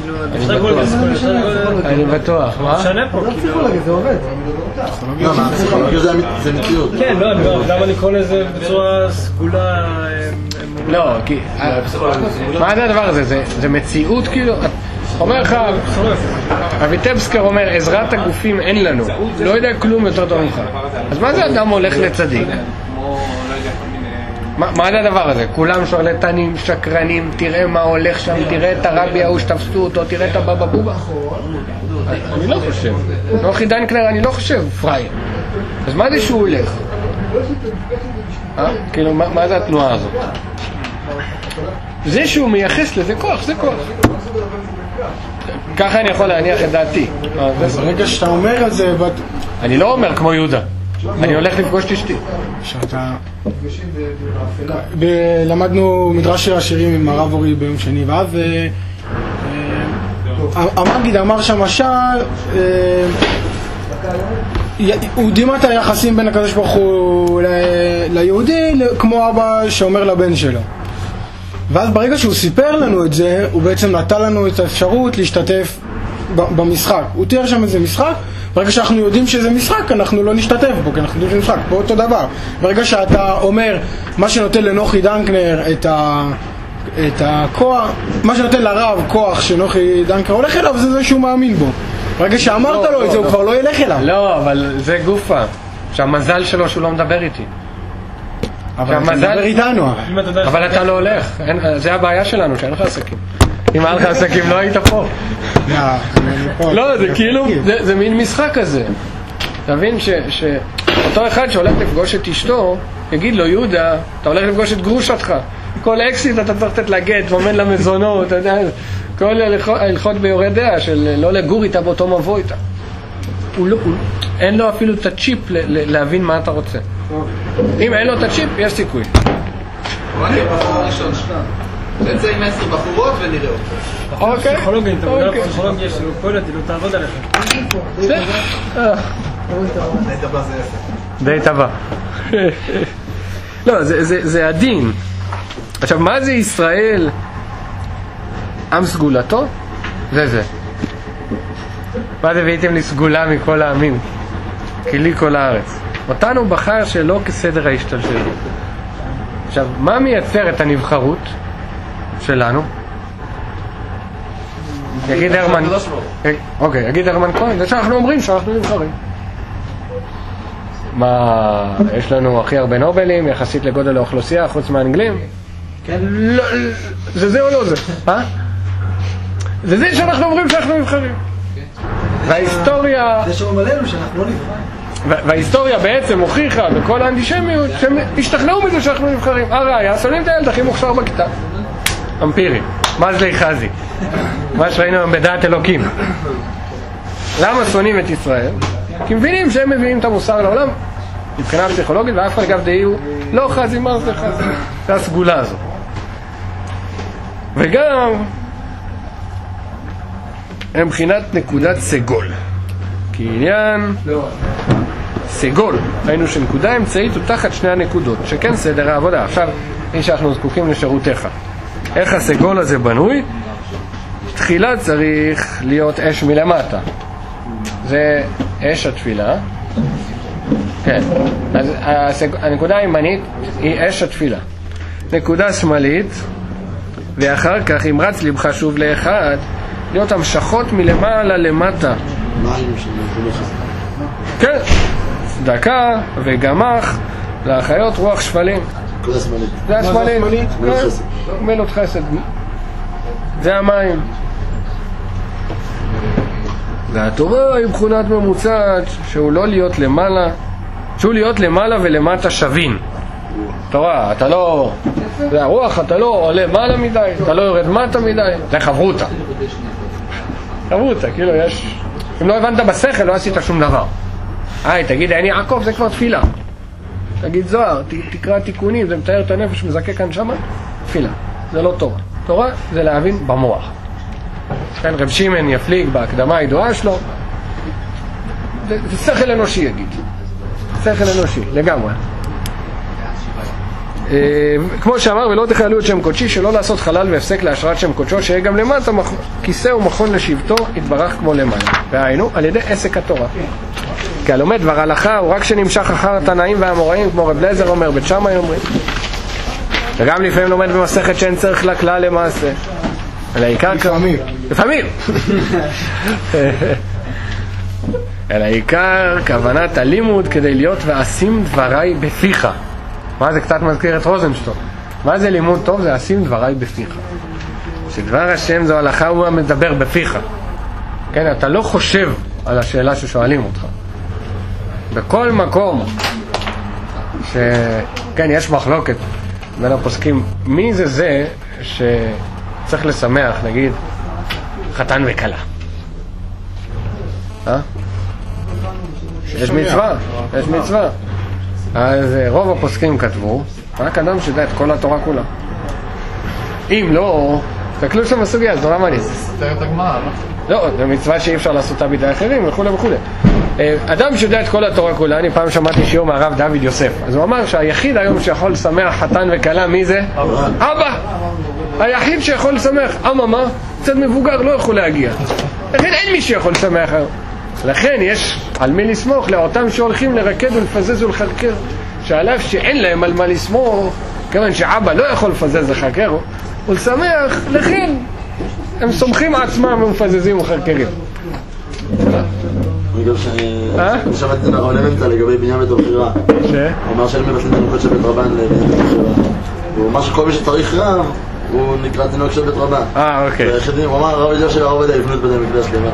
אני בטוח, מה? משנה פה. לא פסיכולוגיה, זה עובד. לא, מה, פסיכולוגיה זה מציאות. כן, לא, למה לקרוא לזה בצורה סגולה? לא, כי... מה זה הדבר הזה? זה מציאות כאילו... אומר לך, אביטבסקר אומר, עזרת הגופים אין לנו. לא יודע כלום יותר טוב ממך. אז מה זה אדם הולך לצדיק? מה זה הדבר הזה? כולם שרלטנים, שקרנים, תראה מה הולך שם, תראה את הרבי ההוא שתפסו אותו, תראה את הבבא בובה. אני לא חושב. נוחי דנקנר, אני לא חושב, פרייר. אז מה זה שהוא הולך? כאילו, מה זה התנועה הזאת? זה שהוא מייחס לזה כוח, זה כוח. ככה אני יכול להניח את דעתי. ברגע שאתה אומר על זה... אני לא אומר כמו יהודה. אני הולך לפגוש את אשתי. שאתה... למדנו מדרש של השירים עם הרב אורי ביום שני ואב, המגיד אמר שהמשל הוא דימה את היחסים בין הקדוש ברוך הוא ליהודי כמו אבא שאומר לבן שלו. ואז ברגע שהוא סיפר לנו את זה, הוא בעצם נתן לנו את האפשרות להשתתף במשחק. הוא תיאר שם איזה משחק, ברגע שאנחנו יודעים שזה משחק, אנחנו לא נשתתף בו, כי אנחנו יודעים שזה משחק, פה אותו דבר. ברגע שאתה אומר, מה שנותן לנוחי דנקנר את הכוח, מה שנותן לרב כוח שנוחי דנקנר הולך אליו, זה זה שהוא מאמין בו. ברגע שאמרת לו את זה, הוא כבר לא ילך אליו. לא, אבל זה גופה. שהמזל שלו שהוא לא מדבר איתי. אבל אתה מדבר איתנו. אבל אתה לא הולך. זה הבעיה שלנו, שאין לך עסקים. אם היה לך עסקים לא היית פה. לא, זה כאילו, זה מין משחק כזה. תבין שאותו אחד שהולך לפגוש את אשתו, יגיד לו, יהודה, אתה הולך לפגוש את גרושתך. כל אקסיט אתה צריך לתת לגט, ומן למזונות, אתה יודע, כל ההלכות ביורי דעה של לא לגור איתה באותו מבוא איתה. אין לו אפילו את הצ'יפ להבין מה אתה רוצה. אם אין לו את הצ'יפ, יש סיכוי. אני בחור ראשון נצא עם 10 בחורות ונראה אותו. אוקיי. פסיכולוגיה, אתה מדבר פסיכולוגיה שלו, כל הדיל, לא תעבוד עליך. די טבע. לא, זה הדין. עכשיו, מה זה ישראל? עם סגולתו? זה. מה זה והייתם לי סגולה מכל העמים? כי לי כל הארץ. אותנו בחר שלא כסדר ההשתלשלות. עכשיו, מה מייצר את הנבחרות שלנו? יגיד הרמן... אוקיי, יגיד הרמן כהן, זה שאנחנו אומרים שאנחנו נבחרים. מה, יש לנו הכי הרבה נובלים יחסית לגודל האוכלוסייה חוץ מהאנגלים? כן. זה זה או לא זה? זה זה שאנחנו אומרים שאנחנו נבחרים. וההיסטוריה... זה שאומרים עלינו שאנחנו לא נבחרים. וההיסטוריה בעצם הוכיחה בכל האנטישמיות שהם השתכנעו מזה שאנחנו נבחרים. הראיה, שמים את הילד הכי מוכשר בכיתה. אמפירי. מזלי חזי. מה שראינו היום בדעת אלוקים. למה שונאים את ישראל? כי מבינים שהם מביאים את המוסר לעולם מבחינה פסיכולוגית, ואף אחד אגב דהיו לא חזי מה זה חזי. זה הסגולה הזו. וגם הם מבחינת נקודת סגול. כי עניין סגול, ראינו שנקודה אמצעית הוא תחת שני הנקודות, שכן סדר העבודה. עכשיו, אם שאנחנו זקוקים לשירותיך, איך הסגול הזה בנוי? תחילה צריך להיות אש מלמטה. זה אש התפילה. כן. אז הנקודה הימנית היא אש התפילה. נקודה שמאלית, ואחר כך אם רץ לבך שוב לאחד, להיות המשכות מלמעלה למטה. כן. צדקה וגמח לאחיות רוח שפלים. נקודה שמאלית. זה השמאלית. גמילות חסד. זה המים. והתורה היא מבחינת ממוצעת, שהוא לא להיות למעלה, שהוא להיות למעלה ולמטה שווין. תורה, אתה לא, זה הרוח, אתה לא עולה מעלה מדי, אתה לא יורד מטה מדי, זה חברותה. חברותה, כאילו יש, אם לא הבנת בשכל לא עשית שום דבר. תגיד, אני יעקב, זה כבר תפילה. תגיד זוהר, תקרא תיקונים, זה מתאר את הנפש, מזכה כאן שמה, תפילה. זה לא תורה. תורה זה להבין במוח. כן, רב שמעון יפליג בהקדמה הידועה שלו, זה שכל אנושי יגיד. שכל אנושי, לגמרי. כמו שאמר, ולא תכללו את שם קודשי, שלא לעשות חלל והפסק להשראת שם קודשו, שיהיה גם למטה כיסא ומכון לשבטו, יתברך כמו למעלה. והיינו, על ידי עסק התורה. כי הלומד דבר הלכה הוא רק שנמשך אחר התנאים והאמוראים, כמו רב אליעזר אומר, בית שמאי אומרים. וגם לפעמים לומד במסכת שאין צריך לכלל למעשה. אלא העיקר לפעמים. אלא העיקר כוונת הלימוד כדי להיות ואשים דבריי בפיך. מה זה קצת מזכיר את רוזנשטוק? מה זה לימוד טוב? זה אשים דבריי בפיך. שדבר השם זו הלכה הוא המדבר בפיך. כן, אתה לא חושב על השאלה ששואלים אותך. בכל מקום כן, יש מחלוקת בין הפוסקים, מי זה שצריך לשמח, נגיד, חתן וכלה? יש מצווה, יש מצווה. אז רוב הפוסקים כתבו, רק אדם שידע את כל התורה כולה. אם לא, תקלו שם בסוגיה, אז נורא מעניין. זה סותר את הגמרא, לא? לא, זה מצווה שאי אפשר לעשותה בידי אחרים וכו' וכו'. אדם שיודע את כל התורה כולה, אני פעם שמעתי שיעור מהרב דוד יוסף, אז הוא אמר שהיחיד היום שיכול לשמח חתן וכלה, מי זה? אבא! היחיד שיכול לשמח, אממה, קצת מבוגר לא יכול להגיע. לכן אין מי שיכול לשמח היום. לכן יש על מי לסמוך לאותם שהולכים לרקד ולפזז ולחקר, שעליו שאין להם על מה לסמוך, כיוון שאבא לא יכול לפזז לחקר ולשמח, לכן הם סומכים עצמם ומפזזים וחקרים. אני שמעתי את זה מהרעולם אמצע לגבי בניין בית הבחירה. הוא אמר שאין מבטלים תינוקות של בית רבן לבניין בית הבחירה. הוא אמר שכל מי שצריך רב הוא נקרא תינוק של בית רבן. אוקיי. הוא אמר הרב יודע שהרב עובד יבנו את בית המקדש שלמה.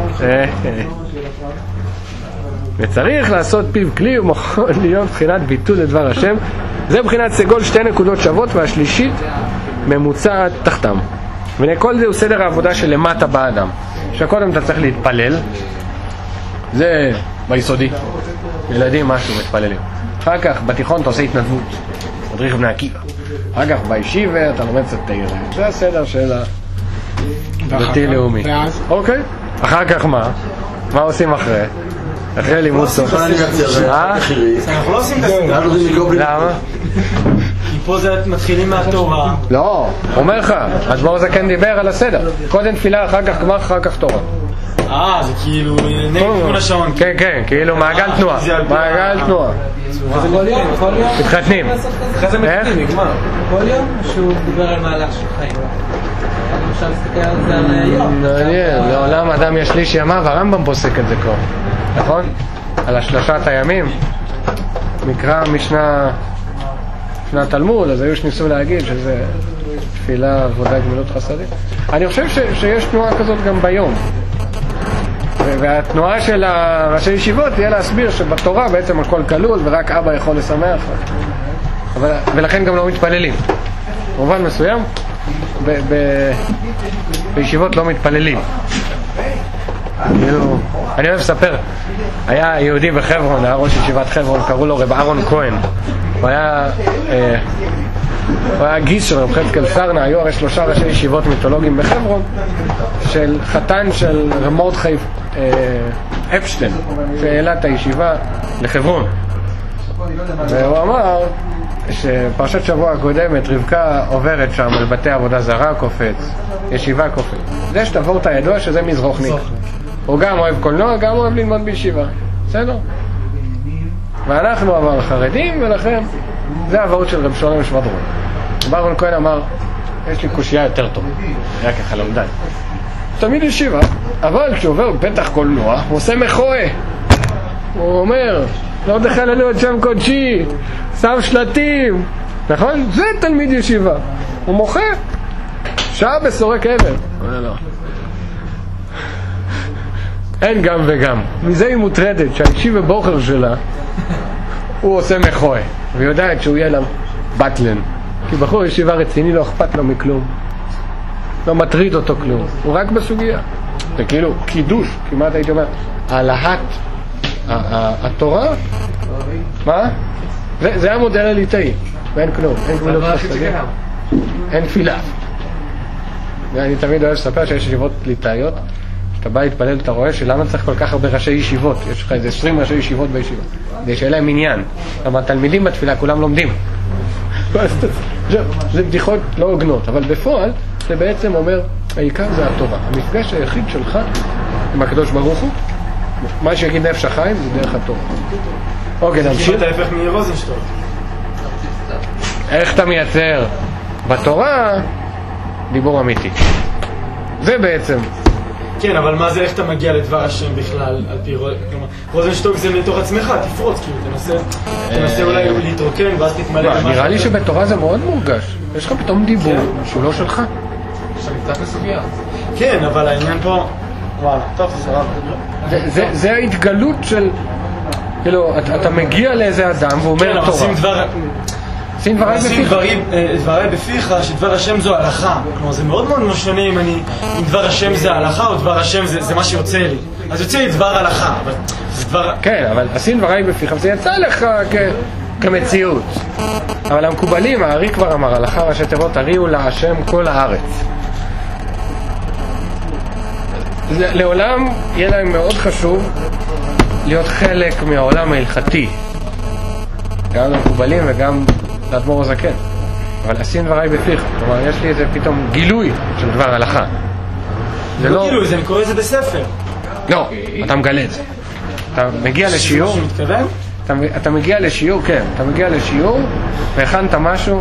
וצריך לעשות פיו כלי ומכון להיות בחינת ביטול לדבר השם. זה בחינת סגול שתי נקודות שוות, והשלישית ממוצעת תחתם. וכל זה הוא סדר העבודה של למטה באדם. שקודם אתה צריך להתפלל, זה ביסודי, ילדים משהו מתפללים. אחר כך בתיכון אתה עושה התנדבות, מדריך בני עקיבא. אחר כך בישיבה אתה לומד קצת תאיר. זה הסדר של הדתי לאומי. אוקיי, אחר כך מה? מה עושים אחרי? אחרי לימוד סוף. אנחנו לא עושים את זה. למה? כי פה זה מתחילים מהתורה. לא, אומר לך, אז בואו זה כן דיבר על הסדר. קודם תפילה, אחר כך גמר, אחר כך תורה. זה כאילו נגד כל השעון. כן, כן, כאילו מעגל תנועה. מעגל תנועה. זה כל יום? מתחתנים. אחרי זה מתחילים, נגמר. כל יום שהוא דיבר על מהלך של חיים. אפשר להסתכל על זה על היום. לעולם אדם יש שליש ימיו, הרמב"ם פוסק את זה כבר. נכון? על השלושת הימים. מקרא משנה תלמוד, אז היו שניסו להגיד שזה תפילה, עבודה, גמילות חסדים. אני חושב שיש תנועה כזאת גם ביום. והתנועה של ראשי ישיבות תהיה להסביר שבתורה בעצם הכל כלול ורק אבא יכול לשמח. ולכן גם לא מתפללים. במובן מסוים, בישיבות לא מתפללים. אני אוהב לספר, היה יהודי בחברון, היה ראש ישיבת חברון, קראו לו רב אהרון כהן. הוא היה גיס של רב חזקאל סרנה. היו הרי 3 ראשי ישיבות מיתולוגיים בחברון, של חתן של רב מרדכי אפשטיין, שהעלה את הישיבה לחברון. והוא אמר שפרשת שבוע הקודמת רבקה עוברת שם על בתי עבודה זרה, קופץ, ישיבה קופץ. זה שתבור את הידוע שזה מזרוחניק. הוא גם אוהב קולנוע, גם אוהב ללמוד בישיבה. בסדר? ואנחנו אבל חרדים, ולכן זה העברות של רב שלום שבדרון. רב אהרון כהן אמר, יש לי קושייה יותר טוב, היה ככה לעודן. תמיד ישיבה, אבל כשעובר בפתח קולנוע, הוא עושה מחואה. הוא אומר, לא דחה לנו את שם קודשי, שם שלטים, נכון? זה תלמיד ישיבה. הוא מוחה, שעה בסורק עבר. לא. אין גם וגם. מזה היא מוטרדת שהישיבה בוחר שלה, הוא עושה מחואה, והיא יודעת שהוא יהיה לה בטלן. כי בחור ישיבה רציני לא אכפת לו מכלום. לא מטריד אותו כלום. הוא רק בסוגיה. זה כאילו קידוש, כמעט הייתי אומר, העלאת התורה, מה? זה המודל הליטאי, ואין כלום, אין גמילות חסדים, אין תפילה. אני תמיד אוהב לספר שיש ישיבות ליטאיות, כשאתה בא להתפלל אתה רואה שלמה צריך כל כך הרבה ראשי ישיבות, יש לך איזה 20 ראשי ישיבות בישיבה, כדי שיהיה להם עניין. כלומר, תלמידים בתפילה כולם לומדים. זה בדיחות לא הוגנות, אבל בפועל זה בעצם אומר, העיקר זה התורה. המפגש היחיד שלך עם הקדוש ברוך הוא, מה שיגיד נפש החיים זה דרך התורה. אוקיי, נמשיך. אתה ההפך מרוזנשטולט. איך אתה מייצר בתורה דיבור אמיתי? זה בעצם. כן, אבל מה זה, איך אתה מגיע לדבר השם בכלל על פי רוזנשטולט? זה מתוך עצמך, תפרוץ, כאילו, תנסה אולי להתרוקן ואז תתמלא במשהו. נראה לי שבתורה זה מאוד מורגש. יש לך פתאום דיבור שהוא לא שלך. שנפתח לסוגיה. כן, אבל העניין פה, וואלה, טוב, סבבה. זה ההתגלות של, כאילו, אתה מגיע לאיזה אדם והוא אומר תורה. עושים דברי בפיך, שדבר השם זו הלכה. כלומר, זה מאוד מאוד משנה אם דבר השם זה הלכה או דבר השם זה מה שיוצא לי. אז יוצא לי דבר הלכה, אבל זה דבר... כן, אבל עושים דברי בפיך, זה יצא לך כמציאות. אבל המקובלים, הארי כבר אמר, הלכה ראשי תיבות, הריעו להשם כל הארץ. לעולם יהיה להם מאוד חשוב להיות חלק מהעולם ההלכתי, גם למקובלים וגם לאדמו"ר הזקן. אבל עשים דברי בפיך, כלומר יש לי איזה פתאום גילוי של דבר הלכה. זה לא גילוי, אני קורא את זה בספר. לא, אתה מגלה את זה. אתה מגיע לשיעור, אתה מגיע לשיעור, כן, אתה מגיע לשיעור והכנת משהו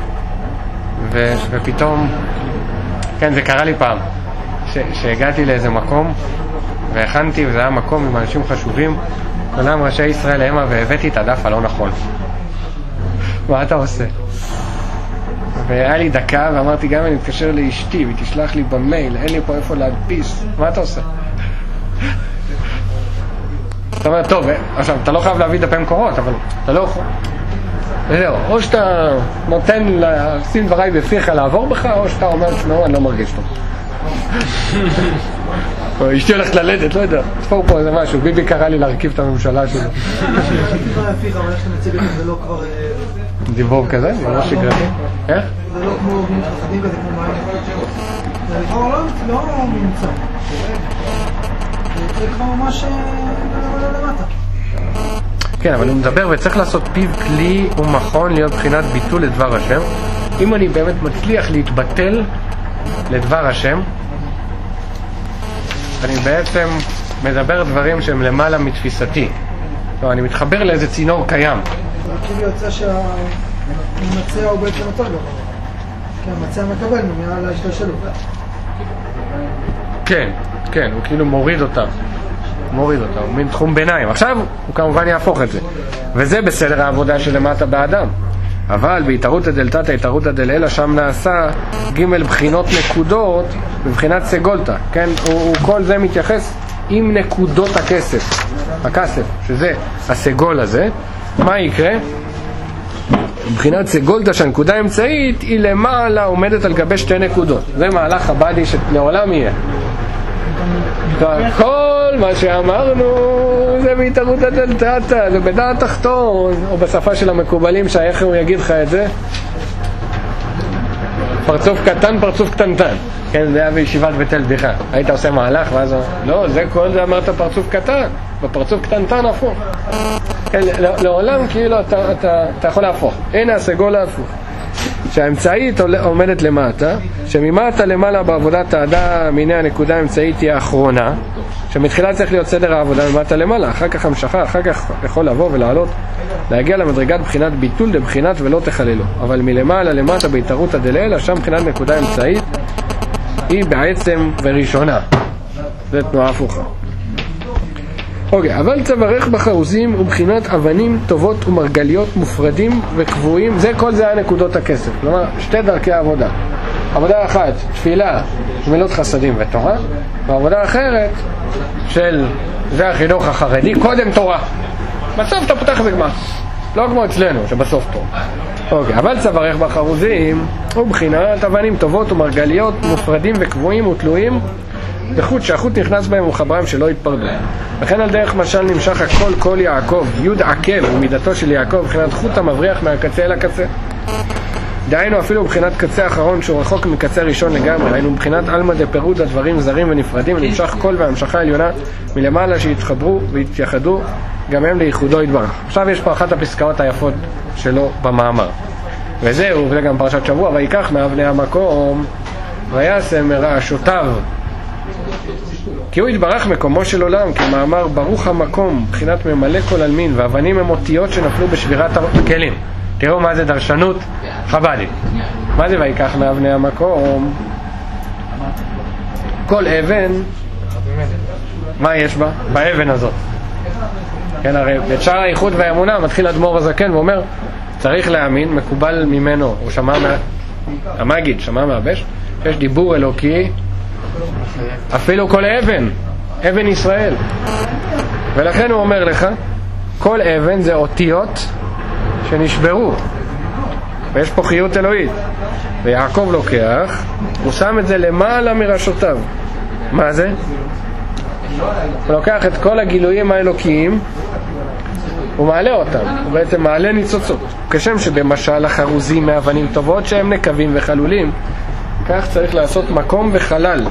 ופתאום, כן, זה קרה לי פעם שהגעתי לאיזה מקום והכנתי, וזה היה מקום עם אנשים חשובים, כולם ראשי ישראל המה, והבאתי את הדף הלא נכון. מה אתה עושה? והיה לי דקה ואמרתי, גם אני אתקשר לאשתי והיא תשלח לי במייל, אין לי פה איפה להדפיס. מה אתה עושה? זאת אומרת, טוב, עכשיו אתה לא חייב להביא דפי מקורות, אבל אתה לא יכול. וזהו, או שאתה נותן לשים דבריי בפיך לעבור בך, או שאתה אומר, תשמעו, אני לא מרגיש טוב. אשתי הולכת ללדת, לא יודע, תפור פה איזה משהו, ביבי קרא לי להרכיב את הממשלה שלו. דיבור כזה? זה ממש שגרתי. איך? זה לא כמו חסדים כזה, כמו מים. זה כבר לא נמצא. זה כבר ממש למטה. כן, אבל הוא מדבר וצריך לעשות פיו כלי ומכון להיות בחינת ביטול לדבר השם. אם אני באמת מצליח להתבטל לדבר השם, אני בעצם מדבר דברים שהם למעלה מתפיסתי. לא, אני מתחבר לאיזה צינור קיים. כאילו יוצא שהמצע הוא בעצם יותר גבוה. כי המצע מקבל מעל ההשתלשלות. כן, כן, הוא כאילו מוריד אותה. הוא מין תחום ביניים. עכשיו הוא כמובן יהפוך את זה. וזה בסדר העבודה שלמטה באדם. אבל בהתערותא דלתתא התערותא דלעילא, שם נעשה ג' בחינות נקודות בבחינת סגולתא, כן? כל זה מתייחס עם נקודות הכסף, שזה הסגול הזה. מה יקרה? בבחינת סגולתא שהנקודה האמצעית היא למעלה עומדת על גבי 2 נקודות. זה מהלך חב"די שלעולם יהיה. כל מה שאמרנו זה בהתערותא דלתתא, זה בדעת תחתון, או בשפה של המקובלים שאיך הוא יגיד לך את זה? פרצוף קטן, פרצוף קטנטן. כן, זה היה בישיבת בית אל בדיחה. היית עושה מהלך ואז לא, זה כל זה אמרת פרצוף קטן, בפרצוף קטנטן הפוך. כן, לעולם כאילו אתה יכול להפוך. הנה הסגול ההפוך. שהאמצעית עומדת למטה, שממטה למעלה בעבודת האדם, הנה הנקודה האמצעית היא האחרונה, שמתחילה צריך להיות סדר העבודה ממטה למעלה, אחר כך המשכה, אחר כך יכול לבוא ולעלות, להגיע למדרגת בחינת ביטול לבחינת ולא תחללו. אבל מלמעלה למטה בהתערותא דלעילא, שם בחינת נקודה אמצעית היא בעצם וראשונה. זה תנועה הפוכה. אוקיי, אבל צווארך בחרוזים ובחינת אבנים טובות ומרגליות מופרדים וקבועים, כל זה הנקודות הכסף. כלומר, שתי דרכי העבודה. עבודה אחת, תפילה, גמילות חסדים ותורה, ועבודה אחרת זה החינוך החרדי, קודם תורה. בסוף אתה פותח בגמרא. לא כמו אצלנו, שבסוף תורה. אוקיי, אבל צווארך בחרוזים ובחינת אבנים טובות ומרגליות מופרדים וקבועים ותלויים בחוט שהחוט נכנס בהם ומחברם שלא יתפרדו. וכן על דרך משל נמשך הכל כל יעקב, יוד עקב ומידתו של יעקב מבחינת חוט המבריח מהקצה אל הקצה. דהיינו אפילו מבחינת קצה האחרון שהוא רחוק מקצה ראשון לגמרי, היינו מבחינת אלמא דפירוד הדברים זרים ונפרדים, ונמשך כל והמשכה העליונה מלמעלה שיתחברו ויתייחדו גם הם לייחודו יתברך. עכשיו יש פה אחת הפסקאות היפות שלו במאמר, וזהו, וזה גם פרשת שבוע, ויקח מאבני המקום ויעשה מרעשותיו, כי הוא יתברך מקומו של עולם, כמאמר ברוך המקום, בחינת ממלא כל אלמין, ואבנים הם אותיות שנפלו בשבירת הכלים. תראו מה זה דרשנות חב"דית. מה זה ויקח מאבני המקום? כל אבן, מה יש בה? באבן הזאת. כן, הרי בשער האיחוד והאמונה מתחיל אדמו"ר הזקן ואומר, צריך להאמין, מקובל ממנו, הוא שמע המגיד, שמע מהבש, יש דיבור אלוקי, אפילו כל אבן, אבן ישראל. ולכן הוא אומר לך, כל אבן זה אותיות שנשברו, ויש פה חיות אלוהית. ויעקב לוקח, הוא שם את זה למעלה מראשותיו. מה זה? הוא לוקח את כל הגילויים האלוקיים, הוא מעלה אותם, הוא בעצם מעלה ניצוצות. כשם שבמשל החרוזים מאבנים טובות שהם נקבים וחלולים, כך צריך לעשות מקום וחלל.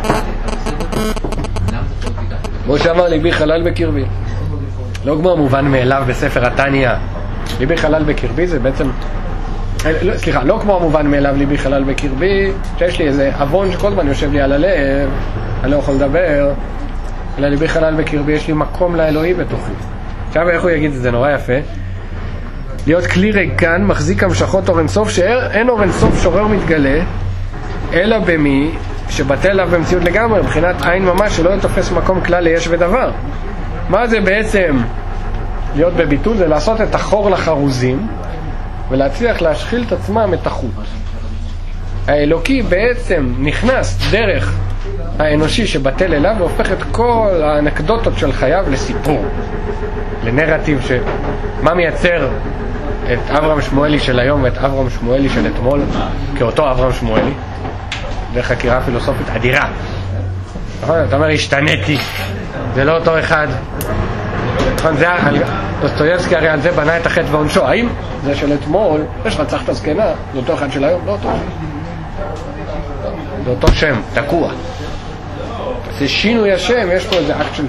כמו שאמר ליבי חלל בקרבי, לא כמו מובן מאליו בספר התניא. ליבי חלל בקרבי זה בעצם, סליחה, לא כמו המובן מאליו ליבי חלל בקרבי, שיש לי איזה אבון שכל זמן יושב לי על הלב, אני לא יכול לדבר, אלא ליבי חלל בקרבי, יש לי מקום לאלוהי בתוכי. עכשיו איך הוא יגיד את זה? נורא יפה. להיות כלי ריקן מחזיק המשכות אור אינסוף, שאין אור אינסוף שורר מתגלה אלא במי שבטל אליו במציאות לגמרי, מבחינת עין ממש, שלא יתופס מקום כלל ליש ודבר. מה זה בעצם להיות בביטול? זה לעשות את החור לחרוזים ולהצליח להשחיל את עצמם את החוט. האלוקי בעצם נכנס דרך האנושי שבטל אליו והופך את כל האנקדוטות של חייו לסיפור, לנרטיב. מה מייצר את אברהם שמואלי של היום ואת אברהם שמואלי של אתמול כאותו אברהם שמואלי? זה חקירה פילוסופית אדירה. נכון? אתה אומר, השתניתי, זה לא אותו אחד. נכון? זה, דוסטויבסקי הרי על זה בנה את החטא ועונשו. האם זה של אתמול, יש רצח את הזקנה, זה אותו אחד של היום? לא אותו שם. זה אותו שם, תקוע. זה שינוי השם, יש פה איזה אקט של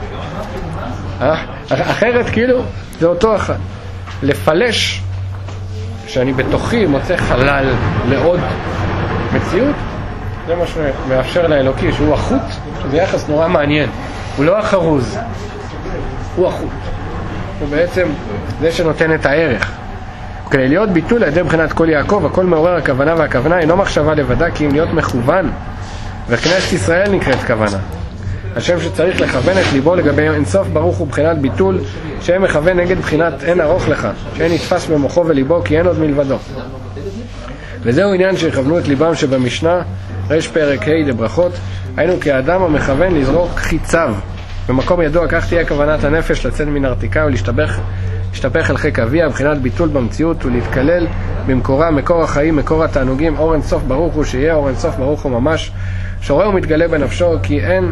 תשובה. אחרת כאילו, זה אותו אחד. לפלש שאני בתוכי מוצא חלל לעוד מציאות, זה מה שמאפשר לאלוקי, שהוא החוט, שזה יחס נורא מעניין. הוא לא החרוז, הוא החוט. הוא בעצם זה שנותן את הערך. כדי להיות ביטול על ידי מבחינת כל יעקב, הכל מעורר הכוונה, והכוונה אינו מחשבה לבדה, כי אם להיות מכוון, וכנסת ישראל נקראת כוונה. השם שצריך לכוון את ליבו לגבי אינסוף ברוך הוא בחינת ביטול, שהם מכוון נגד בחינת אין ארוך לך, שאין נתפס במוחו וליבו, כי אין עוד מלבדו. וזהו עניין שיכוונו את ליבם שבמשנה, רש פרק ה' דברכות, היינו כאדם המכוון לזרוק חיציו. במקום ידוע, כך תהיה כוונת הנפש לצאת מן הרתיקה ולהשתפך אל חיק אביה, בחינת ביטול במציאות ולהתקלל במקורה, מקור החיים, מקור התענוגים, אור אינסוף ברוך הוא, שיהיה אור אינסוף ברוך הוא ממש, שורר ומתגלה בנפשו, כי אין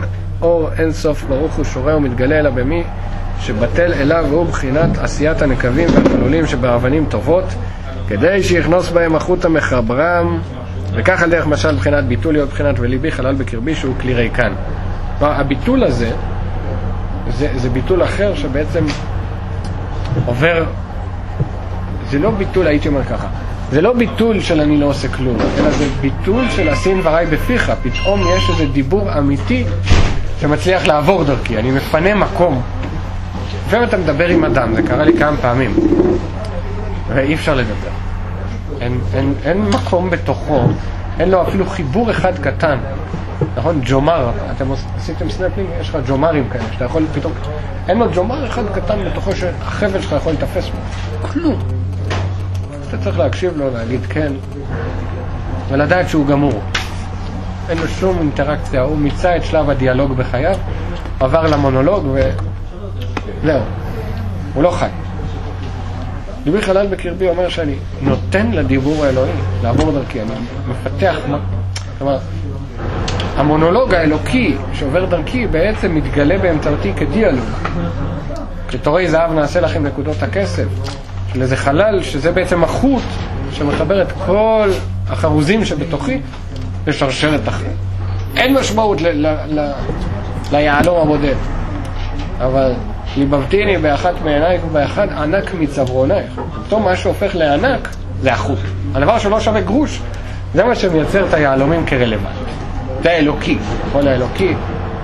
אור אין סוף ברוך הוא שורה ומתגלה אלא במי שבטל אליו והוא בחינת עשיית הנקבים והחלולים שבאבנים טובות כדי שיכנוס בהם החוט המחברם וכך על דרך משל בחינת ביטול להיות בחינת וליבי חלל בקרבי שהוא כלי ריקן. הביטול הזה זה ביטול אחר שבעצם עובר, זה לא ביטול, הייתי אומר ככה, זה לא ביטול של אני לא עושה כלום, אלא זה ביטול של עשין דברי בפיך. פתאום יש איזה דיבור אמיתי שמצליח לעבור דרכי, אני מפנה מקום. לפעמים אתה מדבר עם אדם, זה קרה לי כמה פעמים ואי אפשר לדבר, אין מקום בתוכו, אין לו אפילו חיבור אחד קטן, נכון? ג'ומר, אתם עשיתם סנאפים, יש לך ג'ומרים כאלה שאתה יכול פתאום, אין לו ג'ומר אחד קטן בתוכו שהחבל שלך יכול לתפס בו, כלום. אתה צריך להקשיב לו, להגיד כן ולדעת שהוא גמור, אין לו שום אינטראקציה, הוא מיצה את שלב הדיאלוג בחייו, עבר למונולוג וזהו, הוא לא חי. ליבי חלל בקרבי אומר שאני נותן לדיבור האלוהי לעבור דרכי, אני מפתח, כלומר המונולוג האלוקי שעובר דרכי בעצם מתגלה באמצעותי כדיאלוג. כתורי זהב נעשה לכם נקודות הכסף של איזה חלל שזה בעצם החוט שמחבר את כל החרוזים שבתוכי לשרשרת אחרת. אין משמעות ליעלום הבודד, אבל ליבבתיני באחת מעינייך ובאחד ענק מצוורונייך. פתאום מה שהופך לענק זה החוט, הדבר שלא שווה גרוש, זה מה שמייצר את היעלומים כרלוונט. זה האלוקי, כל האלוקי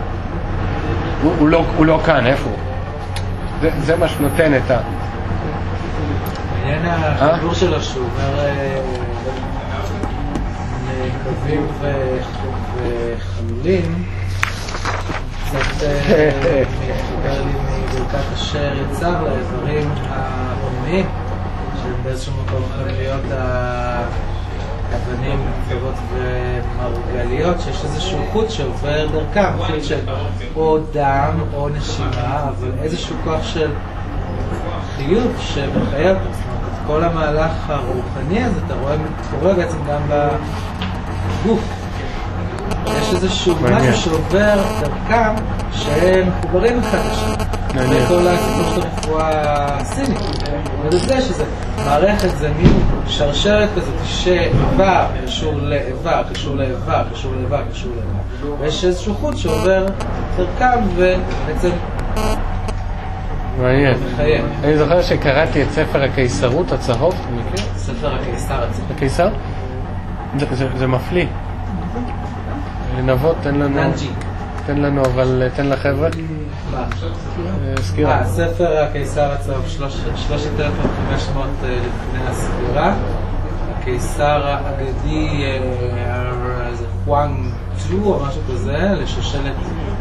הוא לא כאן, איפה הוא? זה מה שנותן את בעניין החיבור שלו שהוא אומר נקבים וחלולים, קצת מתחבר לי מברכת אשר יצר לאיברים העולמיים שבאיזשהו מקום יכולים להיות אבנים, קצוות ומרגליות, שיש איזשהו חוט שעובר דרכם, חוט של או דם או נשימה, אבל איזשהו כוח של חיוב שמחייב את כל המהלך הרוחני הזה, אתה רואה קורה בעצם גם בגוף. יש איזשהו משהו שעובר דרכם שהם מחוברים אחד לשני. זה כל הסיפור של הרפואה הסינית. וזה שזה מערכת, זה מין שרשרת כזאת שאיבר קשור לאיבר, קשור לאיבר, קשור לאיבר, קשור לאיבר. ויש איזשהו חוט שעובר דרכם ובעצם מעניין. אני זוכר שקראתי את ספר הקיסרות הצהוב, אתה מכיר? ספר הקיסר הצהוב. הקיסר? זה מפליא. לנבות, תן לנו. תן לנו, אבל תן לחבר'ה. סקירה. ספר הקיסר הצהוב 3,500 לפני הספירה. הקיסר האגדי זה חואנג צ'ו או משהו כזה, לשושלת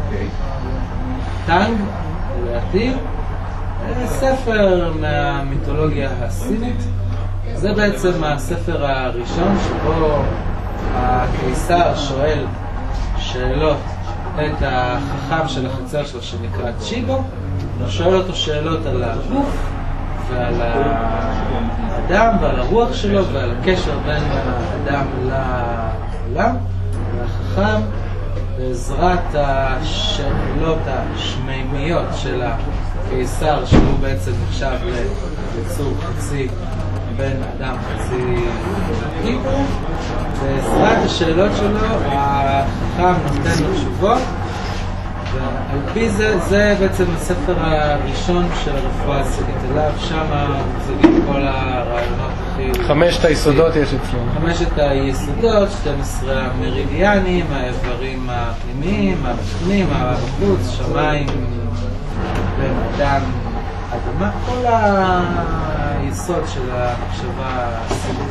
טנג, לדעתי. ספר מהמיתולוגיה הסינית. זה בעצם הספר הראשון שבו הקיסר שואל שאלות את החכם של החצר שלו שנקרא צ'יבו. הוא שואל אותו שאלות על הגוף ועל האדם ועל הרוח שלו ועל הקשר בין האדם לעולם. והחכם בעזרת השאלות השמימיות של הקיסר, שהוא בעצם נחשב ליצור חצי בן אדם חצי גיבור, בעזרת השאלות שלו החכם נותן לו תשובות, ועל פי זה בעצם הספר הראשון של הרפואה הסינית. עליו שם מוצגים כל הרעיונות הכי... 5 היסודות יש אצלנו. 5 היסודות, 12 המרידיאנים, האיברים הפנימיים, הבפנים, הבחוץ, שמיים, בן אדם, אדמה, כל היסוד של המחשבה הסינית.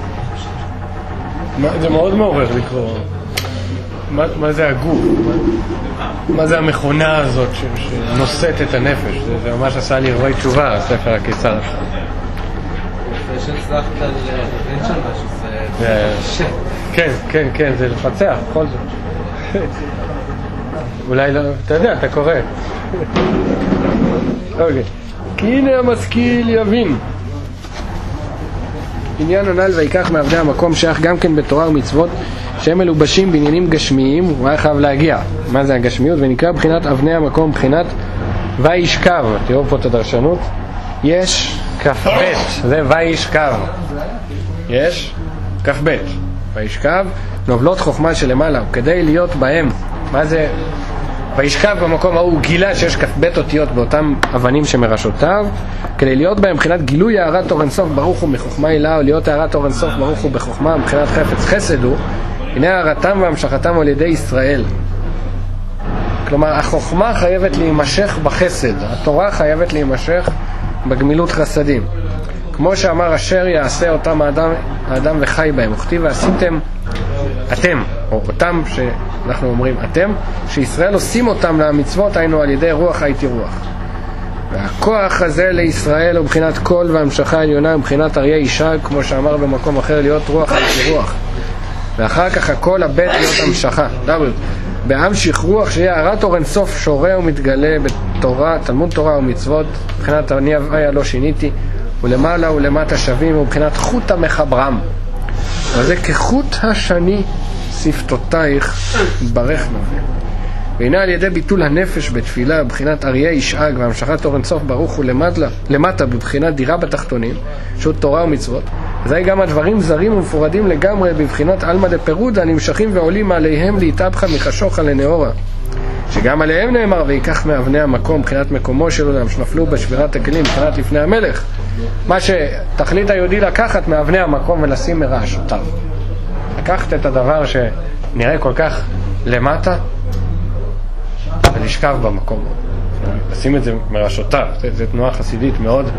זה מאוד מעורר לקרוא. מה זה הגוף? מה זה המכונה הזאת שנושאת את הנפש? זה ממש עשה לי רואי תשובה, הספר הקיסר. שהצלחת להבין שם משהו, זה קשה. כן, זה לפצח, בכל זאת. אולי לא, אתה יודע, אתה קורא. אוקיי. כי הנה המשכיל יבין. עניין הנ"ל ויקח מעבדי המקום שייך גם כן בתורה ומצוות שהם מלובשים בעניינים גשמיים, הוא היה חייב להגיע. מה זה הגשמיות? ונקרא בחינת אבני המקום, בחינת וישכב. תראו פה את הדרשנות. יש כ"ב, זה וישכב. יש כ"ב. וישכב, נובלות חוכמה שלמעלה, כדי להיות בהם. מה זה? וישכב במקום ההוא, גילה שיש כ"ב אותיות באותם אבנים שמראשותיו, כדי להיות בהם מבחינת גילוי הערת אור אינסוף ברוך הוא מחוכמה הילה, או להיות הערת אור אינסוף ברוך הוא בחוכמה מבחינת חפץ חסד הוא, הנה הערתם והמשכתם על ידי ישראל. כלומר, החוכמה חייבת להימשך בחסד, התורה חייבת להימשך בגמילות חסדים. כמו שאמר אשר יעשה אותם האדם וחי בהם, וכתיב ועשיתם אתם, או אותם שאנחנו אומרים אתם, שישראל עושים אותם למצוות, היינו על ידי רוח הייתי רוח. והכוח הזה לישראל הוא מבחינת קול והמשכה עליונה, מבחינת אריה אישה, כמו שאמר במקום אחר, להיות רוח הייתי רוח. ואחר כך הכל הבית להיות המשכה. בהמשיך רוח שיהיה הערת אור אינסוף שורה ומתגלה בתורה, תלמוד תורה ומצוות, מבחינת אני הוויה לא שיניתי, ולמעלה ולמטה שווים, ומבחינת חוט המחברם. וזה כחוט השני שפתותייך ברך נובע. והנה על ידי ביטול הנפש בתפילה, בבחינת אריה ישאג והמשכת אור אינסוף ברוך הוא למטה בבחינת דירה בתחתונים, שהוא תורה ומצוות. וזה גם הדברים זרים ומפורדים לגמרי בבחינת אלמא דפירודה, נמשכים ועולים עליהם להתאבחה מחשוכה לנאורה. שגם עליהם נאמר ויקח מאבני המקום, בחינת מקומו של עולם, שנפלו בשבירת הכלים, בחינת לפני המלך. מה שתכלית היהודי לקחת מאבני המקום ולשים מראשותיו. לקחת את הדבר שנראה כל כך למטה ולשכב במקום. לשים את זה מראשותיו. זו תנועה חסידית מאוד.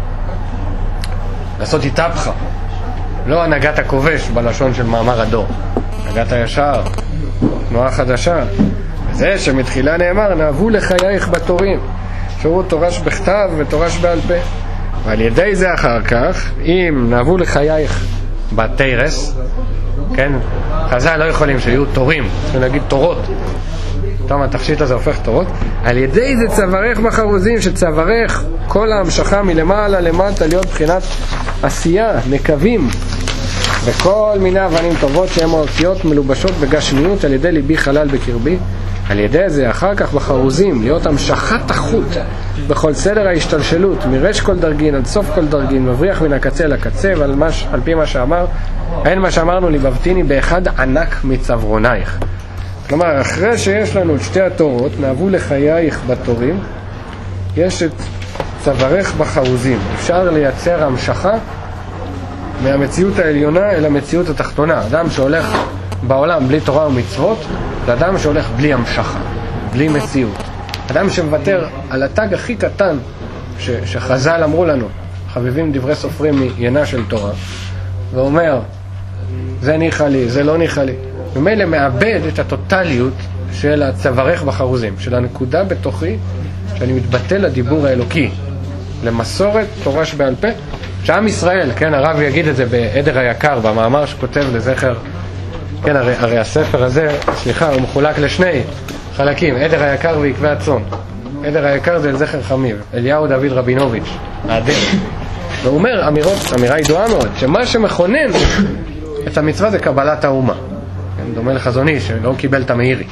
לעשות התהפכה. לא הנהגת הכובש בלשון של מאמר הדור. הנהגת הישר. תנועה חדשה. זה שמתחילה נאמר, נאהבו לחייך בתורים. שהוא תורש בכתב ותורש בעל פה. ועל ידי זה אחר כך, אם נאהבו לחייך בתרס, כן, חז"ל לא יכולים שיהיו תורים, צריכים להגיד תורות. טוב, התכשיט הזה הופך תורות. על ידי זה צווארך בחרוזים, שצווארך כל ההמשכה מלמעלה למטה להיות בחינת עשייה, נקבים, וכל מיני אבנים טובות שהן האותיות מלובשות בגשמיות על ידי ליבי חלל בקרבי. על ידי זה אחר כך בחרוזים להיות המשכת החוט בכל סדר ההשתלשלות מרש כל דרגין עד סוף כל דרגין, מבריח מן הקצה לקצה, ועל פי מה שאמר, אין מה שאמרנו ליבבתיני באחד ענק מצוורונייך. כלומר, אחרי שיש לנו את שתי התורות, נאהבו לחייך בתורים, יש את צווארך בחרוזים. אפשר לייצר המשכה מהמציאות העליונה אל המציאות התחתונה. אדם שהולך בעולם בלי תורה ומצוות, זה אדם שהולך בלי המשכה, בלי מציאות. אדם שמוותר על התג הכי קטן שחז"ל אמרו לנו, חביבים דברי סופרים מעיינה של תורה, ואומר, זה ניחא לי, זה לא ניחא לי. ומילא מאבד את הטוטליות של הצווארך בחרוזים, של הנקודה בתוכי, שאני מתבטא לדיבור האלוקי, למסורת תורש בעל פה, שעם ישראל, כן, הרב יגיד את זה בעדר היקר, במאמר שכותב לזכר, כן, הרי הספר הזה, סליחה, הוא מחולק לשני חלקים, עדר היקר ועקבי הצאן. עדר היקר זה לזכר חמיב, אליהו דוד רבינוביץ', העדר. והוא אומר אמירה ידועה מאוד, שמה שמכונן את המצווה זה קבלת האומה. דומה לחזון איש, שלא קיבל את המאירי.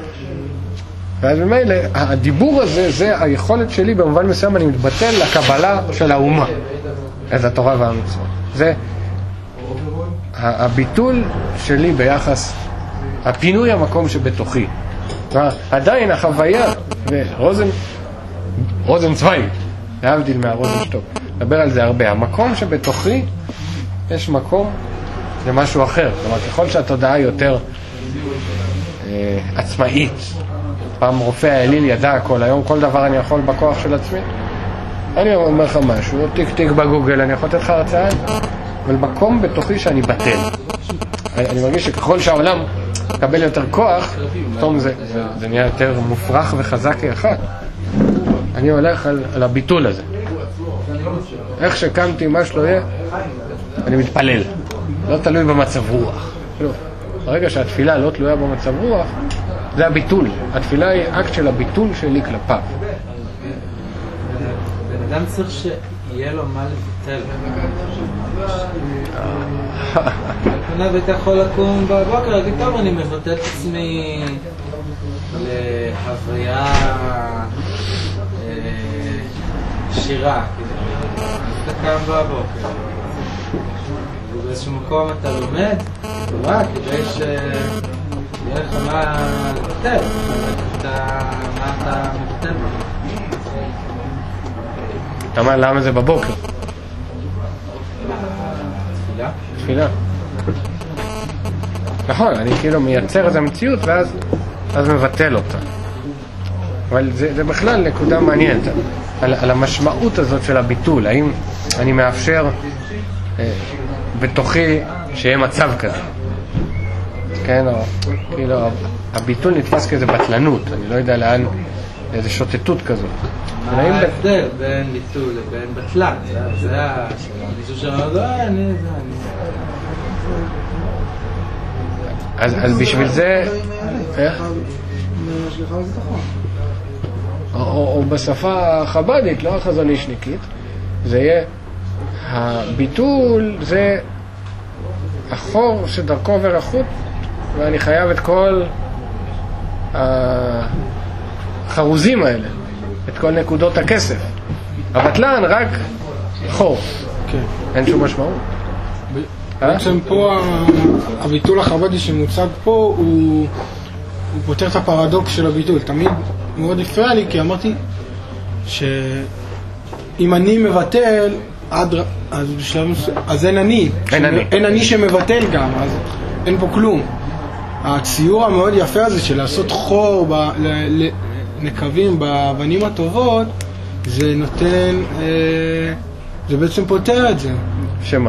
ואז במילא, הדיבור הזה, זה היכולת שלי, במובן מסוים אני מתבטל לקבלה של האומה. את התורה והמצוות. זה הביטול שלי ביחס, הפינוי המקום שבתוכי. עדיין החוויה, רוזן צווי, להבדיל מהרוזנשטוק, מדבר על זה הרבה. המקום שבתוכי, יש מקום למשהו אחר. כלומר, ככל שהתודעה יותר עצמאית, פעם רופא האליל ידע כל היום, כל דבר אני יכול בכוח של עצמי. אני אומר לך משהו, טיק טיק בגוגל, אני יכול לתת לך הרצאה, אבל מקום בתוכי שאני בטל. אני מרגיש שככל שהעולם מקבל יותר כוח, פתאום זה נהיה יותר מופרך וחזק כאחד. אני הולך על הביטול הזה. איך שקמתי, מה שלא יהיה, אני מתפלל. לא תלוי במצב רוח. ברגע שהתפילה לא תלויה במצב רוח, זה הביטול. התפילה היא אקט של הביטול שלי כלפיו. בן אדם צריך יהיה לו מה לבטל. לפניו היית יכול לקום בבוקר, להגיד, טוב, אני מבטל את עצמי להוויה שירה. אתה קם בבוקר. ובאיזשהו מקום אתה לומד, רק כדי שיהיה לך מה לבטל. מה אתה מבטל בו? אתה אומר, למה זה בבוקר? תפילה? תפילה. נכון, אני כאילו מייצר איזו מציאות ואז מבטל אותה. אבל זה בכלל נקודה מעניינת על המשמעות הזאת של הביטול. האם אני מאפשר בתוכי שיהיה מצב כזה? כן, או כאילו הביטול נתפס כאיזה בטלנות, אני לא יודע לאן, איזו שוטטות כזאת. מה ההבדל בין ביטול לבין בטלן? זה השאלה. מישהו שאומר, לא, אני... אז בשביל זה... איך? או בשפה החב"דית, לא החזון אישניקית, זה יהיה... הביטול זה החור שדרכו עובר החוט, ואני חייב את כל החרוזים האלה, את כל נקודות הכסף. הבטלן רק חור, אין שום משמעות. בעצם פה הביטול החב"די שמוצג פה הוא פותר את הפרדוקס של הביטול. תמיד מאוד הפריע לי, כי אמרתי שאם אני מבטל אז אין אני. אין אני שמבטל גם, אז אין פה כלום. הציור המאוד יפה הזה של לעשות חור לנקבים באבנים הטובות, זה נותן, זה בעצם פותר את זה. שמה?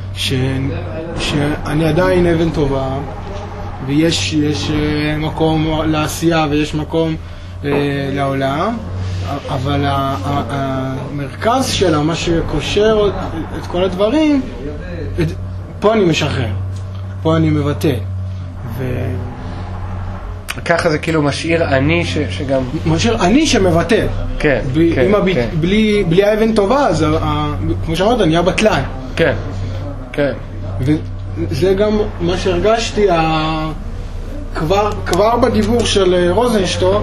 שאני עדיין אבן טובה, ויש מקום לעשייה ויש מקום לעולם, אבל המרכז שלה, מה שקושר את כל הדברים, פה אני משחרר, פה אני מבטא. ככה זה כאילו משאיר אני שגם... משאיר אני שמבטא. כן, כן, כן. בלי האבן טובה, אז כמו שאמרת, נהיה בטלן. כן, כן. וזה גם מה שהרגשתי כבר בדיבור של רוזנשטוק,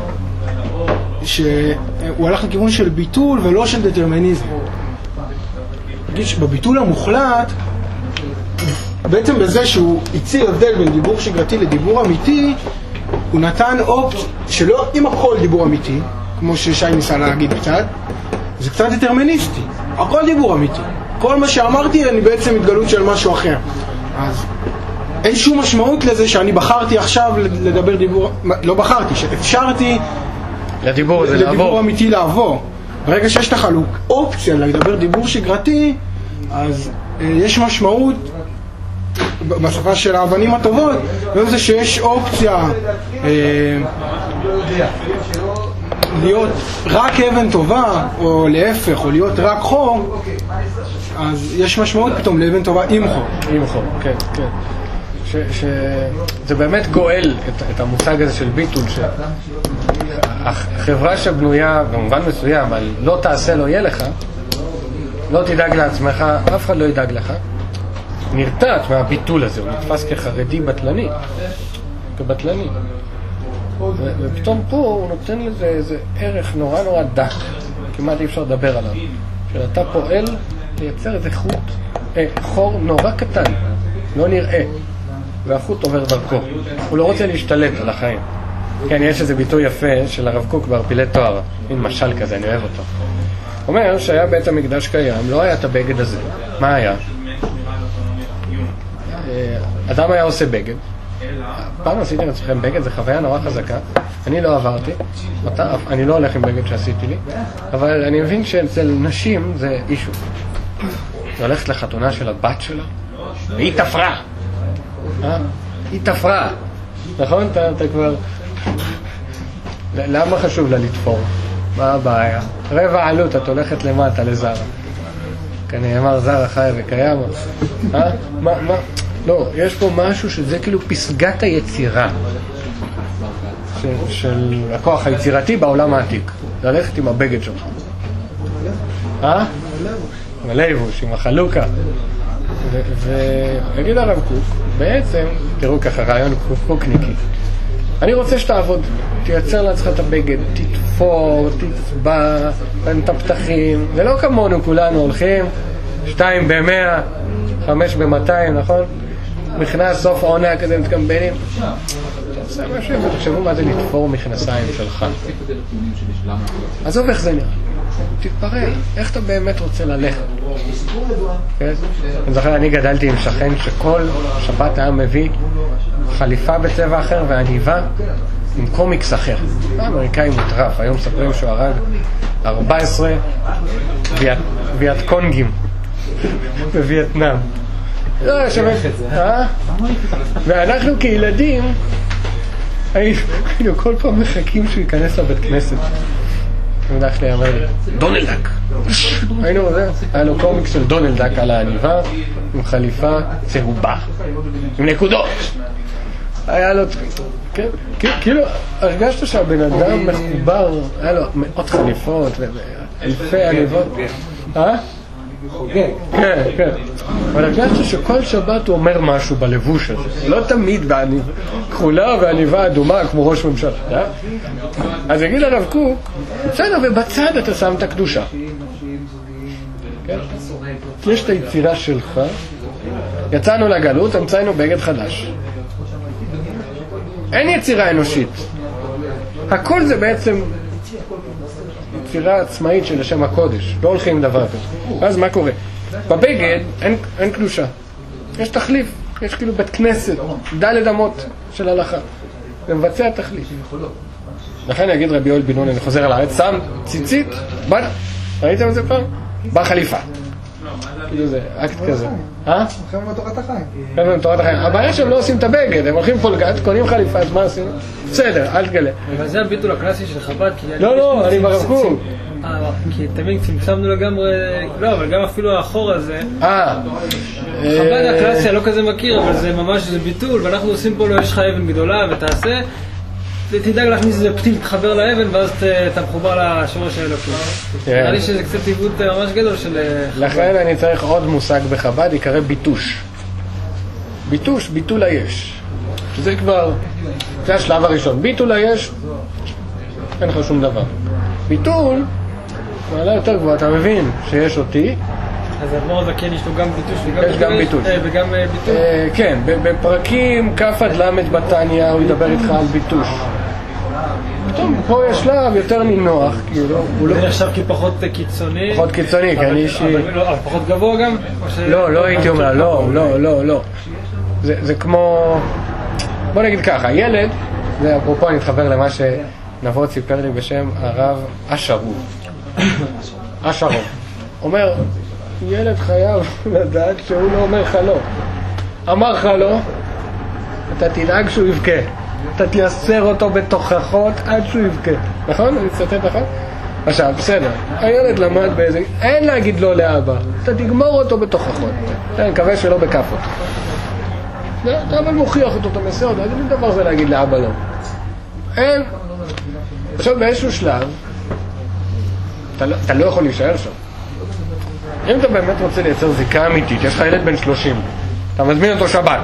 שהוא הלך לכיוון של ביטול ולא של דטרמיניזם. נגיד שבביטול המוחלט, בעצם בזה שהוא הציע הבדל בין דיבור שגרתי לדיבור אמיתי, הוא נתן אופציה שלא עם הכל דיבור אמיתי, כמו ששי ניסה להגיד קצת, זה קצת דטרמיניסטי. הכל דיבור אמיתי. כל מה שאמרתי אני בעצם התגלות של משהו אחר. אז אין שום משמעות לזה שאני בחרתי עכשיו לדבר דיבור, לא בחרתי, שאפשרתי לדיבור אמיתי לעבור. ברגע שיש לך אופציה לדבר דיבור שגרתי, אז יש משמעות בשפה של האבנים הטובות, וזה שיש אופציה להיות רק אבן טובה, או להפך, או להיות רק חור, אז יש משמעות פתאום לאבן טובה עם חור. עם חור, כן, כן. שזה באמת גואל את המושג הזה של ביטול, שהחברה שבנויה במובן מסוים, אבל לא תעשה לא יהיה לך, לא תדאג לעצמך, אף אחד לא ידאג לך, נרתעת מהביטול הזה, הוא נתפס כחרדי בטלני, כבטלני. ופתאום פה הוא נותן לזה איזה ערך נורא נורא דק, כמעט אי אפשר לדבר עליו, שאתה פועל לייצר איזה חור נורא קטן, לא נראה, והחוט עובר דרכו. הוא לא רוצה להשתלט על החיים. כן, יש איזה ביטוי יפה של הרב קוק בערפילי תואר, מין משל כזה, אני אוהב אותו. הוא אומר שהיה בית המקדש קיים, לא היה את הבגד הזה. מה היה? אדם היה עושה בגד. פעם עשיתי לעצמכם בגד, זו חוויה נורא חזקה. אני לא עברתי, אני לא הולך עם בגד שעשיתי לי, אבל אני מבין שאצל נשים זה אישו. היא הולכת לחתונה של הבת שלה, והיא תפרה. היא תפרה. נכון? אתה כבר... למה חשוב לה לתפור? מה הבעיה? רבע עלות, את הולכת למטה לזרה. כנאמר זרה חי וקיים. מה? לא, יש פה משהו שזה כאילו פסגת היצירה של הכוח היצירתי בעולם העתיק. ללכת עם הבגד שלך. הלייבוש, עם החלוקה. ויגיד הרב קוק, בעצם, תראו ככה רעיון קוקניקי, אני רוצה שתעבוד, תייצר לעצמך את הבגד, תתפור, תצבע, תן את הפתחים, זה לא כמונו כולנו הולכים, 2 ב-100, 5 ב-200, נכון? מכנס סוף עונה כזה מתקמבנים. תעשה משהו ותחשבו מה זה לתפור מכנסיים שלך. עזוב איך זה נראה. תתפרע, איך אתה באמת רוצה ללכת? אני זוכר, אני גדלתי עם שכן שכל שבת היה מביא חליפה בצבע אחר ועניבה עם קומיקס אחר. האמריקאי מוטרף, היום מספרים שהוא הרג 14 ויאטקונגים בווייטנאם. ואנחנו כילדים היינו כל פעם מחכים שהוא ייכנס לבית כנסת. ומדח לי אמר לי, דונלדק. היה לו קומיקס של דונלדק על העניבה עם חליפה צהובה עם נקודות. היה לו, כאילו הרגשת שהבן אדם מחובר, היה לו מאות חליפות ואלפי עניבות. כן, כן. אבל הרגשת שכל שבת הוא אומר משהו בלבוש הזה. לא תמיד בעניבה כחולה ועניבה אדומה כמו ראש ממשלה. אז יגיד הרב קוק, בסדר, ובצד אתה שם את הקדושה. יש את היצירה שלך, יצאנו לגלות, המצאנו בגד חדש. אין יצירה אנושית. הכל זה בעצם יצירה עצמאית של השם הקודש. לא הולכים דבר כזה. אז מה קורה? בבגד אין קדושה. יש תחליף. יש כאילו בית כנסת, ד' אמות של הלכה. ומבצע תחליף. לכן אני אגיד רבי יואל בן נון, אני חוזר על הארץ, שם ציצית, בנה. ראיתם את זה פעם? בא חליפה. כאילו זה אקט כזה. הולכים לתורת החיים. הולכים לתורת החיים. הבעיה שהם לא עושים את הבגד, הם הולכים פולגת, קונים חליפה, אז מה עושים? בסדר, אל תגלה. אבל זה הביטול הקלאסי של חב"ד. לא, אני ברב קוק. כי תמיד צמצמנו לגמרי, לא, אבל גם אפילו האחור הזה. חב"ד הקלאסי, אני לא כזה מכיר, אבל זה ממש ביטול, ואנחנו עושים פה, יש לך אבן גדולה ותעשה, תדאג להכניס איזה פתיל תחבר לאבן ואז אתה מחובר לשורש האלוקים. נראה לי שזה קצת עיוות ממש גדול של... לכן אני צריך עוד מושג בחב"ד, יקרא ביטוש. ביטוש, ביטול היש. שזה כבר, זה השלב הראשון. ביטול היש, אין לך שום דבר. ביטול, מעלה יותר גבוה, אתה מבין שיש אותי. אז הדבר הזה כן יש לו גם ביטוש יש גם ביטוש. וגם ביטול? כן, בפרקים כ' עד ל' בתניא הוא ידבר איתך על ביטוש. פתאום פה יש שלב יותר נינוח, כאילו. זה נחשב כפחות קיצוני? פחות קיצוני, כי אני אישי... אבל פחות גבוה גם? לא הייתי אומר, לא. זה כמו... בוא נגיד ככה, ילד, זה אפרופו אני מתחבר למה שנבות סיפר לי בשם הרב אשרוב. אשרוב. אומר, ילד חייב לדעת שהוא לא אומר לך לא. אמר לך לא, אתה תדאג שהוא יבכה. אתה תייסר אותו בתוכחות עד שהוא יבכה. נכון? אני אצטט נכון? עכשיו, בסדר. הילד למד באיזה... אין להגיד לא לאבא. אתה תגמור אותו בתוכחות. אני מקווה שלא בכפות. אתה אבל מוכיח אותו, אתה מסר אותו. איזה דבר זה להגיד לאבא לא? אין. עכשיו, באיזשהו שלב, אתה לא יכול להישאר שם. אם אתה באמת רוצה לייצר זיקה אמיתית, יש לך ילד בן 30, אתה מזמין אותו שבת,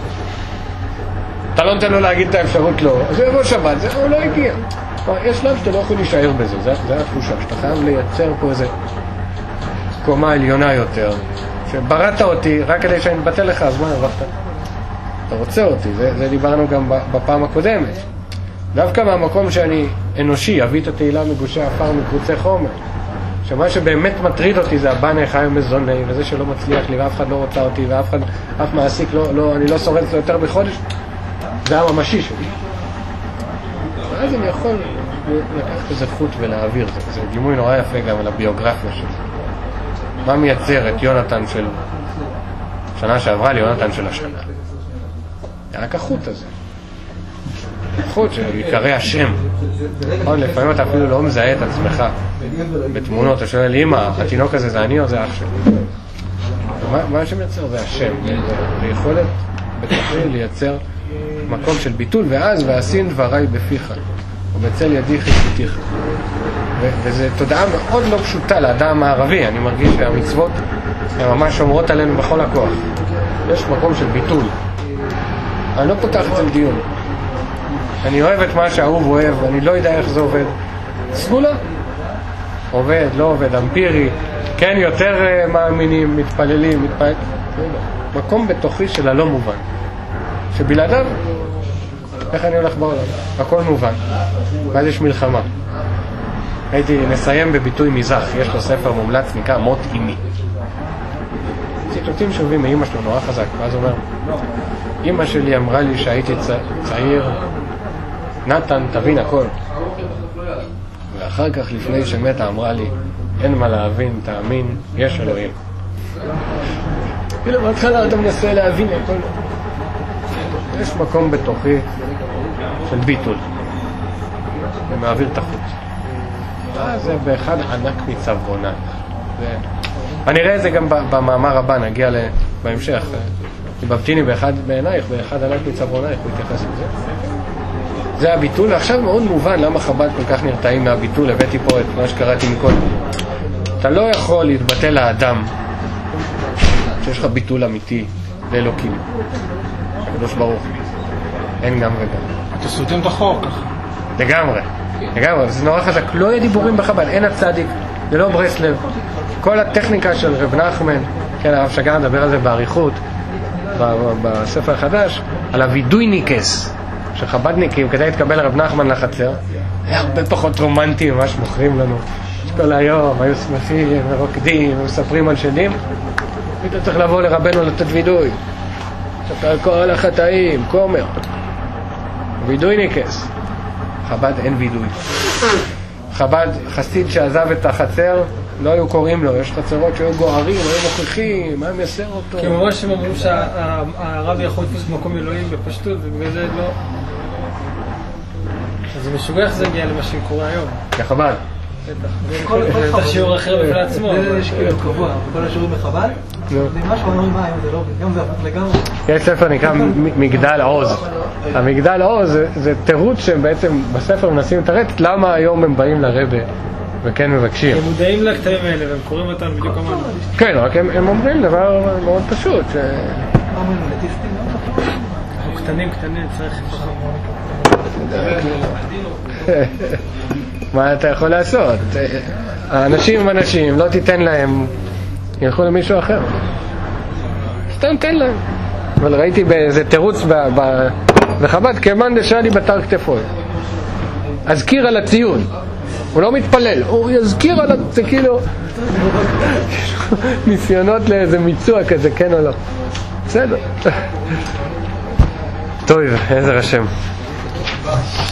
אתה לא נותן לו להגיד את האפשרות לא, אז הוא יבוא שבת, הוא לא הגיע. יש שלב שאתה לא יכול להישאר בזה, זה התחושה, שאתה חייב לייצר פה איזה קומה עליונה יותר, שבראת אותי רק כדי שאני אבטל לך, אז מה הרווחת? אתה רוצה אותי, זה דיברנו גם בפעם הקודמת. דווקא מהמקום שאני אנושי, אביא את התהילה מגושי עפר מקרוצי חומר, שמה שבאמת מטריד אותי זה הבנה חי ומזוני, וזה שלא מצליח לי, ואף אחד לא רוצה אותי, ואף מעסיק, אני לא שורד אותו יותר בחודש, זה הממשי שלי. ואז אני יכול לקחת איזה חוט ולהעביר, זה דימוי נורא יפה גם על הביוגרפיה שלי. מה מייצר את יונתן של שנה שעברה ליונתן של השנה? זה רק החוט הזה. החוט של עיקרי השם. לפעמים אתה אפילו לא מזהה את עצמך בתמונות, אתה שואל, אמא, התינוק הזה זה אני או זה אח שלי? מה שמייצר זה השם, ויכולת בתוכי לייצר מקום של ביטול, ואז ועשין דבריי בפיך. ובצל ידי חיכיתיך. וזו תודעה מאוד לא פשוטה לאדם הערבי. אני מרגיש שהמצוות הן ממש שומרות עלינו בכל הכוח. יש מקום של ביטול. אני לא פותח את זה לדיון. אני אוהב את מה שהאהוב אוהב, אני לא יודע איך זה עובד. סגולה? עובד, לא עובד, אמפירי. כן, יותר מאמינים, מתפללים, מקום בתוכי של הלא מובן. שבלעדיו, איך אני הולך בעולם? הכל מובן. ואז יש מלחמה. נסיים בביטוי מזרח. יש לו ספר מומלץ, נקרא מות אימי. ציטוטים שאומרים מאמא שלו נורא חזק. ואז הוא אומר, אמא שלי אמרה לי שהייתי צעיר, נתן, תבין הכל. ואחר כך, לפני שמתה, אמרה לי, אין מה להבין, תאמין, יש אלוהים. כאילו, בהתחלה אתה מנסה להבין הכל. יש מקום בתוכי של ביטול. ומעביר את החוץ. זה באחד ענק מצוונה. אני אראה את זה גם במאמר הבא, נגיע בהמשך. בבטיני באחד בעינייך, באחד ענק מצוונייך, הוא התייחס לזה. זה הביטול, ועכשיו מאוד מובן למה חב"ד כל כך נרתעים מהביטול. הבאתי פה את מה שקראתי מקודם. אתה לא יכול להתבטא לאדם שיש לך ביטול אמיתי לאלוקים. הקדוש ברוך. אין גם וגם. אתה סותם את החוק. לגמרי. לגמרי, זה נורא חזק. לא יהיה דיבורים בחב"ד, אין הצדיק, זה לא ברסלב. כל הטכניקה של רב נחמן, כן, הרב שגר מדבר על זה בעריכות, בספר החדש, על הוידויניקס, שחב"דניקים, כדי להתקבל לרב נחמן לחצר, היה הרבה פחות רומנטי ממה שמוכרים לנו. כל היום היו שמחים ורוקדים ומספרים על שנים, ואתה צריך לבוא לרבנו לתת וידוי. ספר על כל החטאים, כומר. וידויניקס. חב"ד אין וידוי. חב"ד, חסיד שעזב את החצר, לא היו קוראים לו, יש חצרות שהיו גוערים, היו מוכיחים, מה הם יסר אותו? כי ממש הם אמרו שהרב יכול לתפוס במקום אלוהים בפשטות, ובגלל זה לא... אז זה משוגע איך זה הגיע למה שקורה היום. כחב"ד. בטח שיעור אחר בפני עצמו. זה יש כאילו קבוע, כל השיעורים בחב"ד, זה משהו אומרים מה היום, זה לא, גם זה הפוך לגמרי. יש ספר נקרא מגדל עוז. המגדל עוז זה תירוץ שהם בעצם בספר מנסים לתרץ למה היום הם באים לרבה וכן מבקשים. הם מודעים לקטעים האלה והם קוראים אותם בדיוק כמונו. כן, רק הם אומרים דבר מאוד פשוט. מה אומרים, אליטיסטים? אנחנו קטנים, צריך פחות. מה אתה יכול לעשות? האנשים הם אנשים, לא תיתן להם, ילכו למישהו אחר. סתם תן להם. אבל ראיתי באיזה תירוץ בחב"ד, כמן דשאלי בתר כתפוי. אזכיר על הציון. הוא לא מתפלל, הוא יזכיר על זה, כאילו ניסיונות לאיזה מיצוע כזה, כן או לא. בסדר. טוב, עזר השם.